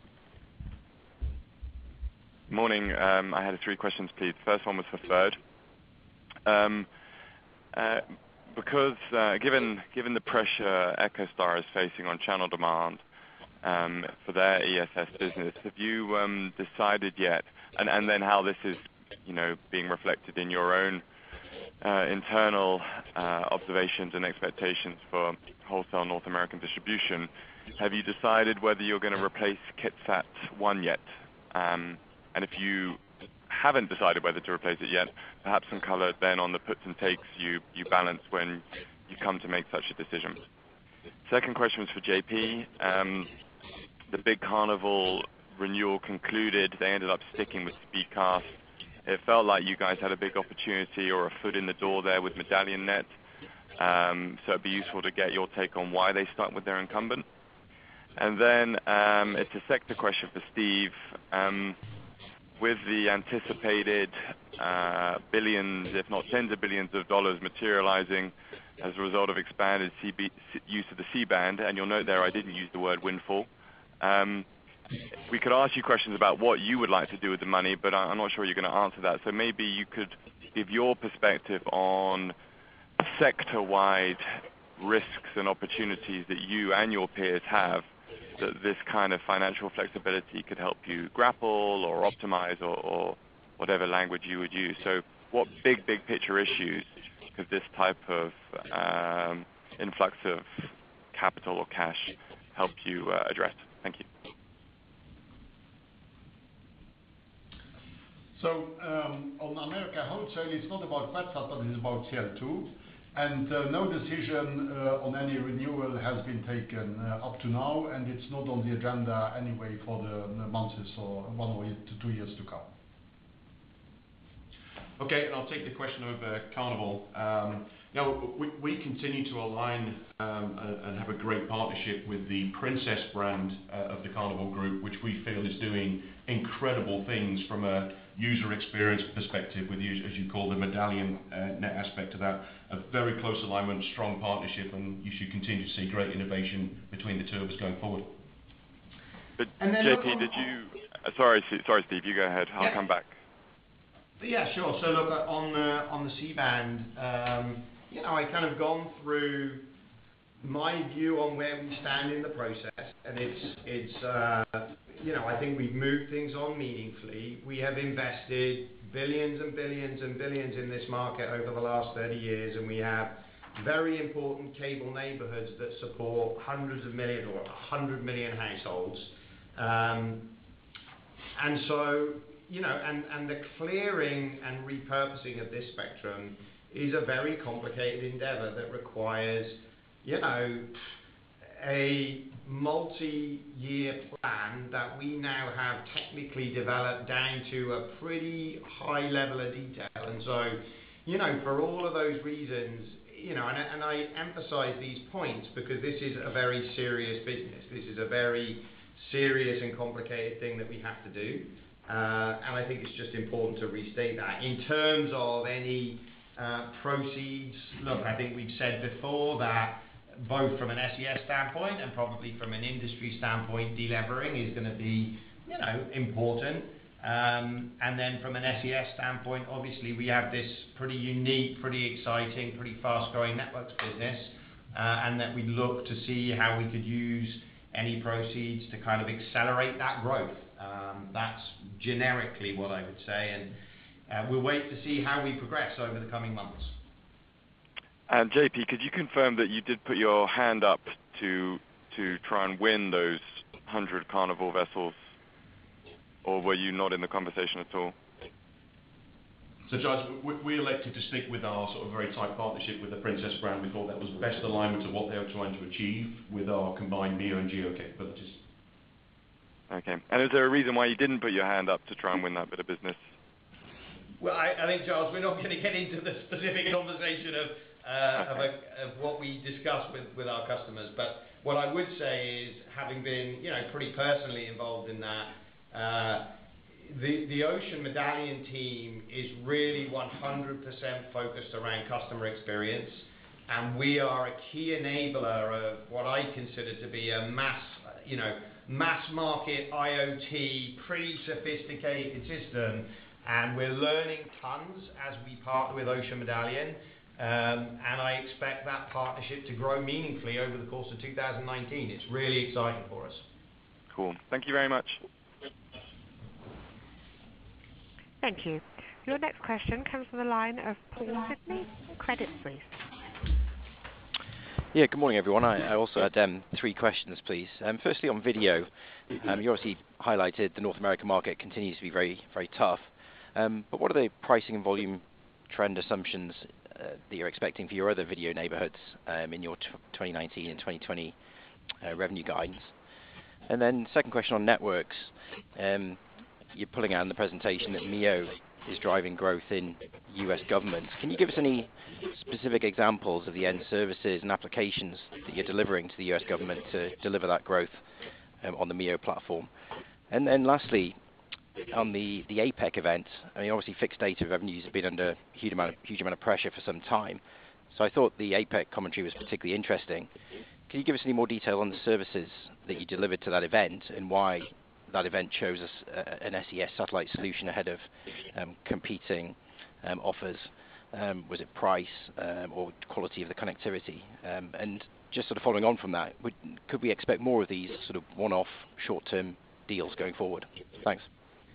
Morning. Um, I had three questions, please. First one was for Ferd. Um, uh, because uh, given given the pressure EchoStar is facing on channel demand um, for their E S S business, have you um, decided yet and, and then how this is, you know, being reflected in your own uh, internal uh, observations and expectations for wholesale North American distribution. Have you decided whether you're going to replace KitSat one yet? Um, and if you haven't decided whether to replace it yet, perhaps some color then on the puts and takes you, you balance when you come to make such a decision. Second question is for J P. Um, the big Carnival renewal concluded. They ended up sticking with Speedcast. It felt like you guys had a big opportunity or a foot in the door there with MedallionNet. Um, so it'd be useful to get your take on why they stuck with their incumbent. And then um, it's a sector question for Steve. Um, with the anticipated uh, billions, if not tens of billions of dollars materializing as a result of expanded C B, use of the C-band, and you'll note there I didn't use the word windfall. Um, we could ask you questions about what you would like to do with the money, but I'm not sure you're going to answer that. So maybe you could give your perspective on sector-wide risks and opportunities that you and your peers have that this kind of financial flexibility could help you grapple or optimize or, or whatever language you would use. So what big, big picture issues could this type of um, influx of capital or cash help you uh, address? Thank you. So um, on America Wholesale, it's not about KitSat, but it's about C L two. And uh, no decision uh, on any renewal has been taken uh, up to now, and it's not on the agenda anyway for the, the months or one or to two years to come. Okay, and I'll take the question over Carnival. Um, now, we, we continue to align um, and have a great partnership with the Princess brand uh, of the Carnival Group, which we feel is doing incredible things from a user experience perspective with, you, as you call the medallion uh, net aspect of that. A very close alignment, strong partnership, and you should continue to see great innovation between the two of us going forward. But And then J look P, on- did you? Uh, sorry, S- sorry, Steve. You go ahead. I'll Yeah. come back. Yeah, sure. So look, uh, on the on the C-band, um, you know, I kind of gone through my view on where we stand in the process, and it's it's uh, you know, I think we've moved things on meaningfully. We have invested billions and billions and billions in this market over the last thirty years, and we have very important cable neighborhoods that support hundreds of million or one hundred million households. Um, and so, you know, and, and the clearing and repurposing of this spectrum is a very complicated endeavor that requires, you know, a multi-year plan that we now have technically developed down to a pretty high level of detail. And so, you know, for all of those reasons, you know, and, and I emphasize these points because this is a very serious business. This is a very serious and complicated thing that we have to do. Uh, and I think it's just important to restate that. In terms of any uh, proceeds, look, I think we've said before that both from an S E S standpoint and probably from an industry standpoint, delevering is going to be, you know, important. Um, and then from an S E S standpoint, obviously we have this pretty unique, pretty exciting, pretty fast-growing networks business, uh, and that we look to see how we could use any proceeds to kind of accelerate that growth. Um, that's generically what I would say, and uh, we'll wait to see how we progress over the coming months. And J P, could you confirm that you did put your hand up to to try and win those one hundred Carnival vessels, or were you not in the conversation at all? So, Charles, we, we elected to stick with our sort of very tight partnership with the Princess brand. We thought that was best alignment to what they were trying to achieve with our combined MEO and GEO capabilities. Okay. And is there a reason why you didn't put your hand up to try and win that bit of business? Well, I, I think, Charles, we're not going to get into the specific conversation of uh, of, a, of what we discuss with, with our customers. But what I would say is, having been, you know, pretty personally involved in that, uh, the the Ocean Medallion team is really one hundred percent focused around customer experience, and we are a key enabler of what I consider to be a mass, you know, mass market I O T, pretty sophisticated system, and we're learning tons as we partner with Ocean Medallion. Um, and I expect that partnership to grow meaningfully over the course of two thousand nineteen. It's really exciting for us. Cool. Thank you very much. Thank you. Your next question comes from the line of Paul Sidney from Credit Suisse. Yeah, good morning, everyone. I, I also had um, three questions, please. Um, firstly, on video, um, you obviously highlighted the North American market continues to be very, very tough. Um, but what are the pricing and volume trend assumptions uh, that you're expecting for your other video neighborhoods um, in your t- twenty nineteen and twenty twenty uh, revenue guidance? And then second question on networks. Um, you're pulling out in the presentation that M E O is driving growth in U S government. Can you give us any specific examples of the end services and applications that you're delivering to the U S government to deliver that growth um, on the M E O platform? And then lastly, on the, the APEC event, I mean, obviously fixed data revenues have been under a huge amount of, huge amount of pressure for some time. So I thought the APEC commentary was particularly interesting. Can you give us any more detail on the services that you delivered to that event and why that event chose us, uh, an S E S satellite solution ahead of um, competing um, offers? Um, was it price um, or quality of the connectivity? Um, and just sort of following on from that, would, could we expect more of these sort of one-off short-term deals going forward? Thanks.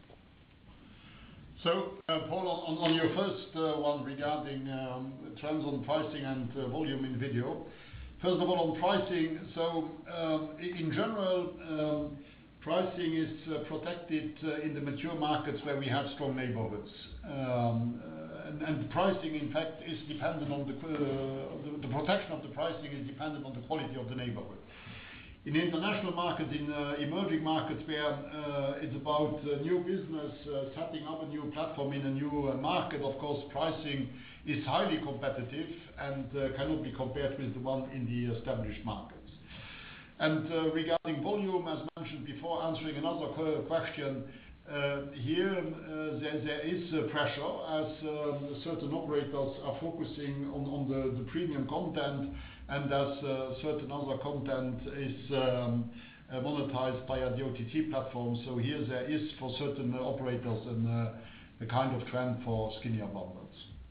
So, uh, Paul, on, on your first uh, one regarding um, trends on pricing and uh, volume in video. First of all, on pricing, so um, in general, um, pricing is uh, protected uh, in the mature markets where we have strong neighborhoods. Um, uh, and, and pricing, in fact, is dependent on the, uh, the, the protection of the pricing is dependent on the quality of the neighborhood. In international markets, in uh, emerging markets where uh, it's about uh, new business, uh, setting up a new platform in a new uh, market, of course, pricing is highly competitive and uh, cannot be compared with the one in the established markets. And uh, regarding volume, as mentioned before, answering another question, uh, here uh, there, there is uh, pressure as um, certain operators are focusing on, on the, the premium content, and as uh, certain other content is um, uh, monetized via the O T T platform. So here there is for certain uh, operators an, uh, a kind of trend for skinnier bundles.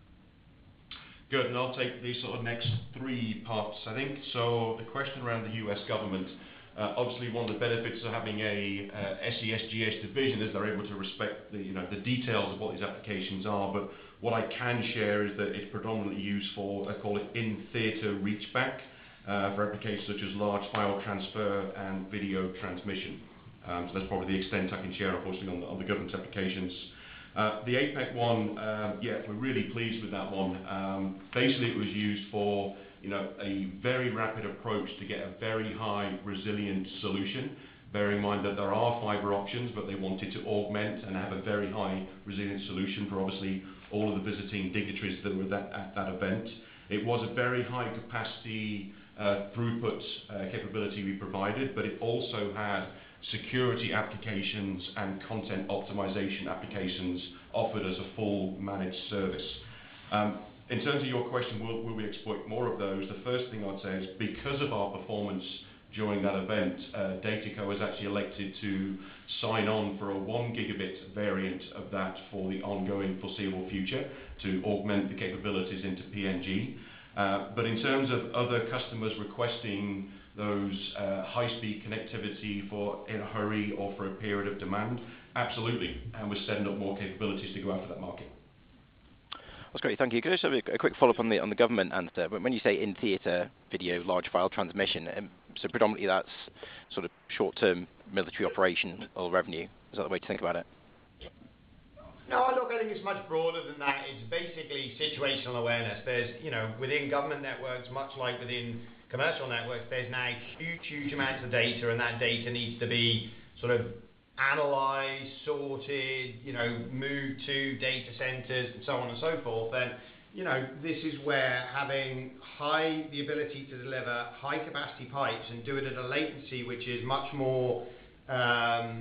Good, and I'll take these sort of next three parts, I think. So the question around the U S government, uh, obviously one of the benefits of having a uh, S E S G S division is they're able to respect the, you know, the details of what these applications are, but what I can share is that it's predominantly used for, I call it in-theatre reachback, uh, for applications such as large file transfer and video transmission. Um, so that's probably the extent I can share, unfortunately, on the, on the government applications. Uh, the APEC one, um, yeah, we're really pleased with that one. Um, basically, it was used for, you know, a very rapid approach to get a very high resilient solution. Bearing in mind that there are fibre options, but they wanted to augment and have a very high resilient solution for obviously all of the visiting dignitaries that were that, at that event. It was a very high capacity uh, throughput uh, capability we provided, but it also had security applications and content optimization applications offered as a full managed service. Um, in terms of your question, will, will we exploit more of those? The first thing I'd say is because of our performance during that event, uh, Dataco has actually elected to sign on for a one gigabit variant of that for the ongoing foreseeable future to augment the capabilities into P N G. Uh, but in terms of other customers requesting those uh, high-speed connectivity for in a hurry or for a period of demand, absolutely, and we're setting up more capabilities to go after that market. That's great, thank you. Could I just have a, a quick follow-up on the on the government answer? When you say in-theatre video, large file transmission, um, so predominantly that's sort of short-term military operation or revenue. Is that the way to think about it? No, look, I think it's much broader than that. It's basically situational awareness. There's, you know, within government networks, much like within commercial networks, there's now huge, huge amounts of data, and that data needs to be sort of analyzed, sorted, you know, moved to data centers and so on and so forth. And, you know, this is where having high, the ability to deliver high capacity pipes and do it at a latency which is much more um,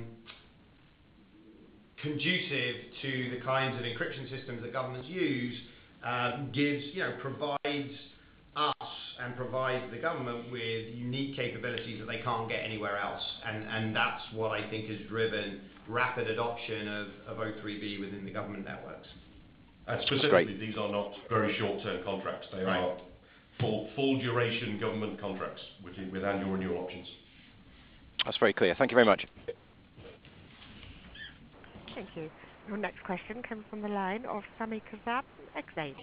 conducive to the kinds of encryption systems that governments use, um, gives, you know, provides us and provides the government with unique capabilities that they can't get anywhere else. And, and that's what I think has driven rapid adoption of, of O three B within the government networks. And specifically, these are not very short-term contracts. They right. are full, full duration government contracts with, with annual renewal options. That's very clear. Thank you very much. Thank you. Your next question comes from the line of Sami Kassab from Exane.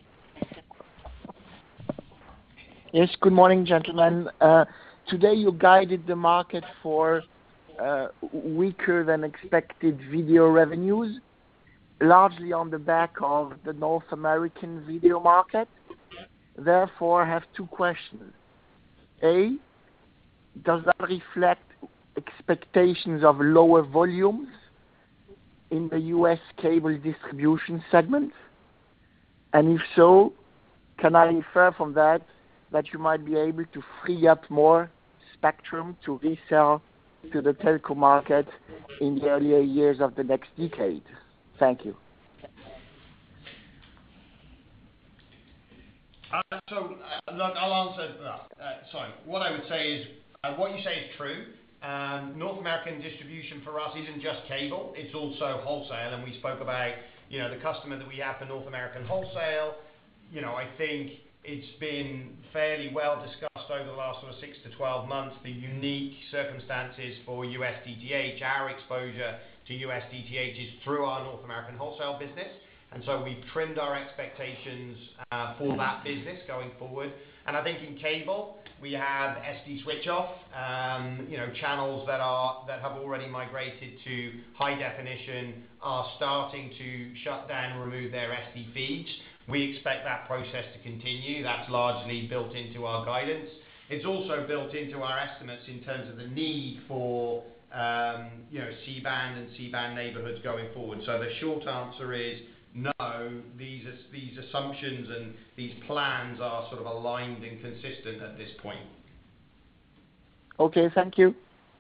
Yes, good morning, gentlemen. Uh, today you guided the market for uh, weaker than expected video revenues, largely on the back of the North American video market. Therefore, I have two questions. A, does that reflect expectations of lower volumes in the U S cable distribution segment? And if so, can I infer from that that you might be able to free up more spectrum to resell to the telco market in the earlier years of the next decade? Thank you. Uh, so, uh, look, I'll answer. Uh, uh, sorry, what I would say is, uh, what you say is true. Um, North American distribution for us isn't just cable; it's also wholesale. And we spoke about, you know, the customer that we have for North American wholesale. You know, I think it's been fairly well discussed over the last sort of six to twelve months, the unique circumstances for U S D T H. Our exposure to U S D T H is through our North American wholesale business. And so we've trimmed our expectations uh, for that business going forward. And I think in cable, we have S D switch off, um, you know, channels that are that have already migrated to high definition are starting to shut down and remove their S D feeds. We expect that process to continue. That's largely built into our guidance. It's also built into our estimates in terms of the need for um, you know, C-band and C-band neighborhoods going forward. So the short answer is no, these these assumptions and these plans are sort of aligned and consistent at this point. Okay, thank you.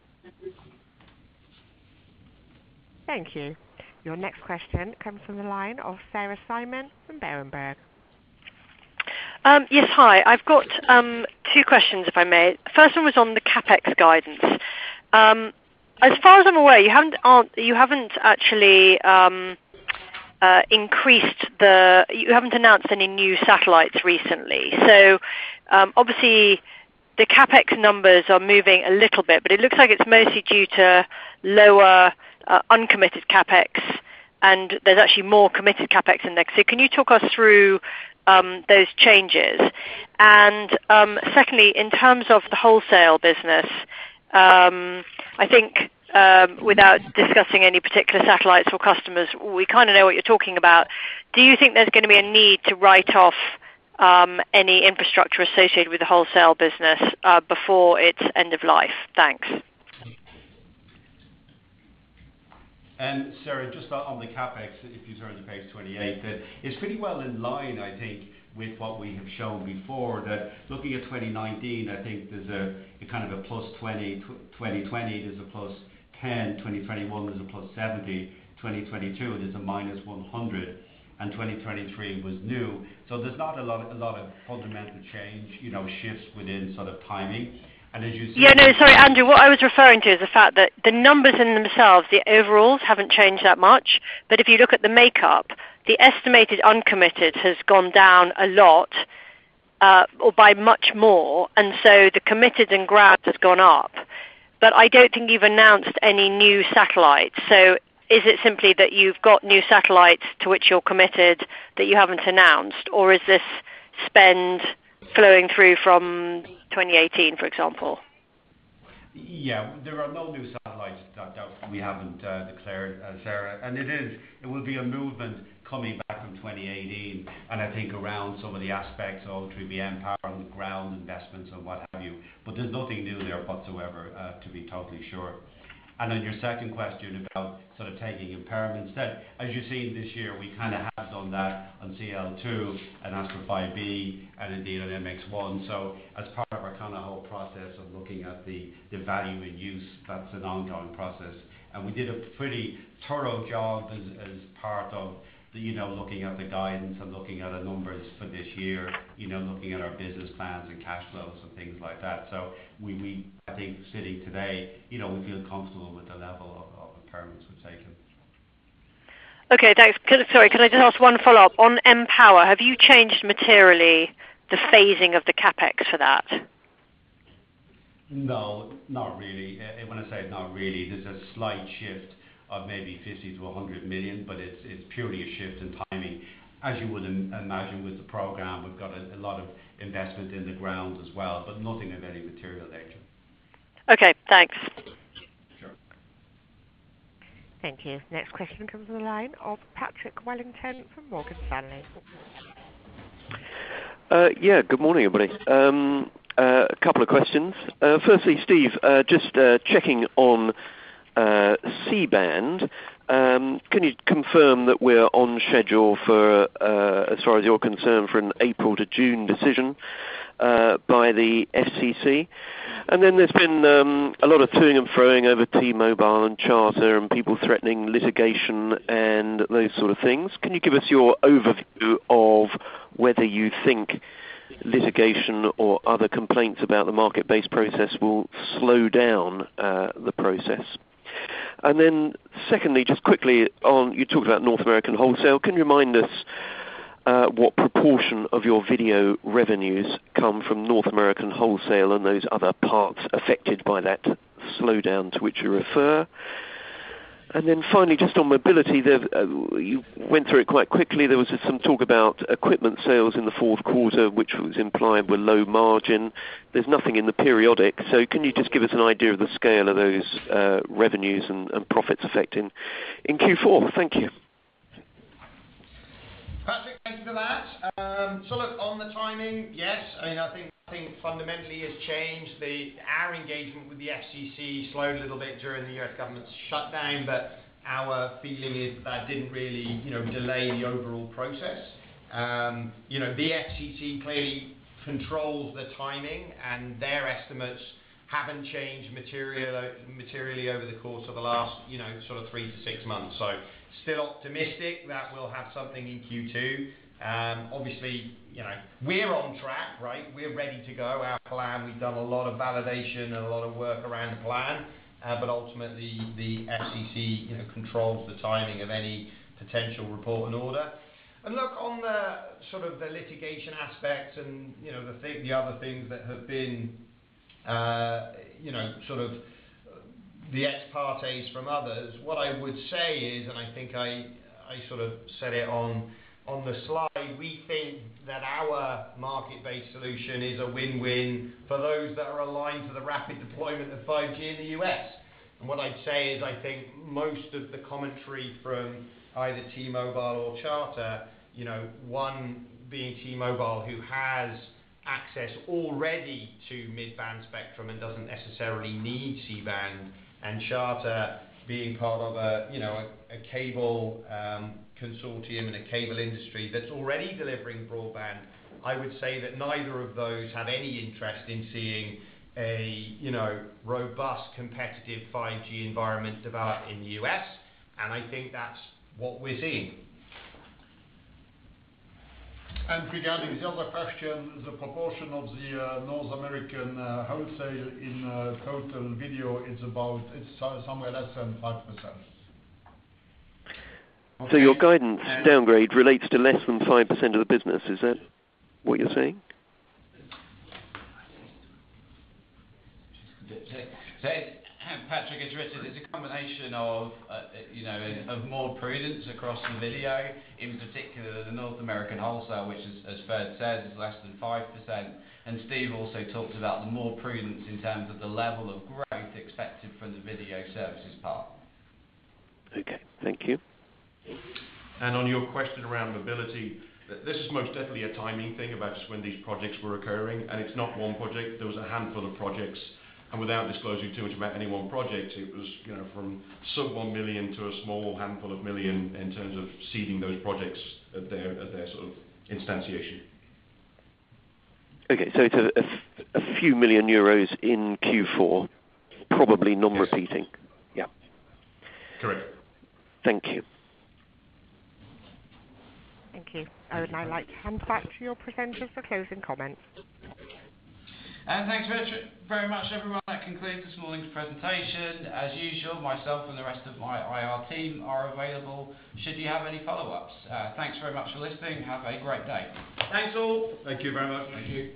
Thank you. Your next question comes from the line of Sarah Simon from Berenberg. Um, yes, hi. I've got um, two questions, if I may. First one was on the CapEx guidance. Um, as far as I'm aware, you haven't you haven't actually um, uh, increased the you haven't announced any new satellites recently. So um, obviously the CapEx numbers are moving a little bit, but it looks like it's mostly due to lower uh, uncommitted CapEx, and there's actually more committed CapEx in there. So can you talk us through um, those changes? And um, secondly, in terms of the wholesale business, um, I think um, without discussing any particular satellites or customers, we kind of know what you're talking about. Do you think there's going to be a need to write off um, any infrastructure associated with the wholesale business uh, before its end of life? Thanks. And Sarah, just on the CapEx, if you turn to page twenty-eight, that it's pretty well in line, I think, with what we have shown before. That looking at twenty nineteen, I think there's a, a kind of a plus twenty, twenty twenty there's a plus ten, twenty twenty-one there's a plus seventy, twenty twenty-two there's a minus one hundred, and twenty twenty-three was new. So there's not a lot, a lot of fundamental change, you know, shifts within sort of timing. And as you see, yeah, no, sorry, Andrew, what I was referring to is the fact that the numbers in themselves, the overalls, haven't changed that much. But if you look at the makeup, the estimated uncommitted has gone down a lot, uh, or by much more, and so the committed and ground has gone up. But I don't think you've announced any new satellites. So is it simply that you've got new satellites to which you're committed that you haven't announced, or is this spend flowing through from twenty eighteen, for example? Yeah, there are no new satellites that, that we haven't uh, declared, uh, Sarah, and it is it will be a movement coming back from twenty eighteen, and I think around some of the aspects of O three B M power and ground investments and what have you. But there's nothing new there whatsoever, uh, to be totally sure. And on your second question about sort of taking impairments, that as you've seen this year, we kind of have done that on C L two and Astra five B and indeed on M X one. So as part of our kind of whole process of looking at the, the value in use, that's an ongoing process. And we did a pretty thorough job as, as part of the, you know, looking at the guidance and looking at the numbers for this year, you know, looking at our business plans and cash flows and things like that. So we, we I think sitting today, you know, we feel comfortable with the level of, of impairments we've taken. Okay, thanks. Can, sorry, can I just ask one follow-up? On mPower, have you changed materially the phasing of the CapEx for that? No, not really. Uh, when I say not really, there's a slight shift of maybe fifty to one hundred million, but it's it's purely a shift in timing. As you would im- imagine with the program, we've got a, a lot of investment in the ground as well, but nothing of any material nature. Okay, thanks. Sure. Thank you. Next question comes from the line of Patrick Wellington from Morgan Stanley. Uh, yeah, good morning, everybody. Um, uh, a couple of questions. Uh, firstly, Steve, uh, just uh, checking on uh, C-band. Um, can you confirm that we're on schedule for, uh, as far as you're concerned, for an April to June decision uh, by the F C C? And then there's been um, a lot of toing and froing over T-Mobile and Charter and people threatening litigation and those sort of things. Can you give us your overview of whether you think litigation or other complaints about the market-based process will slow down uh, the process? And then secondly, just quickly on, you talked about North American wholesale. Can you remind us uh, what proportion of your video revenues come from North American wholesale and those other parts affected by that slowdown to which you refer? And then finally, just on mobility, there, uh, you went through it quite quickly. There was some talk about equipment sales in the fourth quarter, which was implied were low margin. There's nothing in the periodic. So can you just give us an idea of the scale of those uh, revenues and, and profits effect in, in Q four? Thank you. Patrick, thank you for that. Um, so look, on the timing, yes. I mean, I think nothing fundamentally has changed. The, our engagement with the F C C slowed a little bit during the U S government's shutdown, but our feeling is that, that didn't really, you know, delay the overall process. Um, you know, the F C C clearly controls the timing, and their estimates haven't changed material, materially over the course of the last, you know, sort of three to six months. So still optimistic that we'll have something in Q two. Um, obviously, you know, we're on track, right? We're ready to go. Our plan, we've done a lot of validation and a lot of work around the plan, uh, but ultimately the F C C, you know, controls the timing of any potential report and order. And look, on the sort of the litigation aspects and, you know, the thing, the other things that have been, uh, you know, sort of the ex partes from others, what I would say is, and I think I, I sort of said it on on the slide, we think that our market-based solution is a win-win for those that are aligned to the rapid deployment of five G in the U S. And what I'd say is I think most of the commentary from either T-Mobile or Charter, you know, one being T-Mobile, who has access already to mid-band spectrum and doesn't necessarily need C-band, and Charter being part of a, you know, a, a cable um, consortium and a cable industry that's already delivering broadband. I would say that neither of those have any interest in seeing a, you know, robust, competitive five G environment develop in the U S, and I think that's what we're seeing. And regarding the other question, the proportion of the uh, North American uh, wholesale in uh, total video is about, it's uh, somewhere less than five percent. Okay. So your guidance uh, downgrade relates to less than five percent of the business, is that what you're saying? So, Patrick, it's Richard. It's a combination of, uh, you know, of more prudence across the video, in particular the North American wholesale, which, is, as Ferd says, is less than five percent. And Steve also talked about the more prudence in terms of the level of growth expected from the video services part. Okay, thank you. And on your question around mobility, this is most definitely a timing thing about just when these projects were occurring, and it's not one project. There was a handful of projects. And without disclosing too much about any one project, it was, you know, from sub one million to a small handful of million in terms of seeding those projects at their at their sort of instantiation. Okay, so it's a, a, a few million euros in Q four, probably non-repeating. Yes. Yeah. Correct. Thank you. Thank you. I would now like to hand back to your presenters for closing comments. And thanks very, very much, everyone. That concludes this morning's presentation. As usual, myself and the rest of my I R team are available should you have any follow-ups. Uh, thanks very much for listening. Have a great day. Thanks all. Thank you very much. Thank you.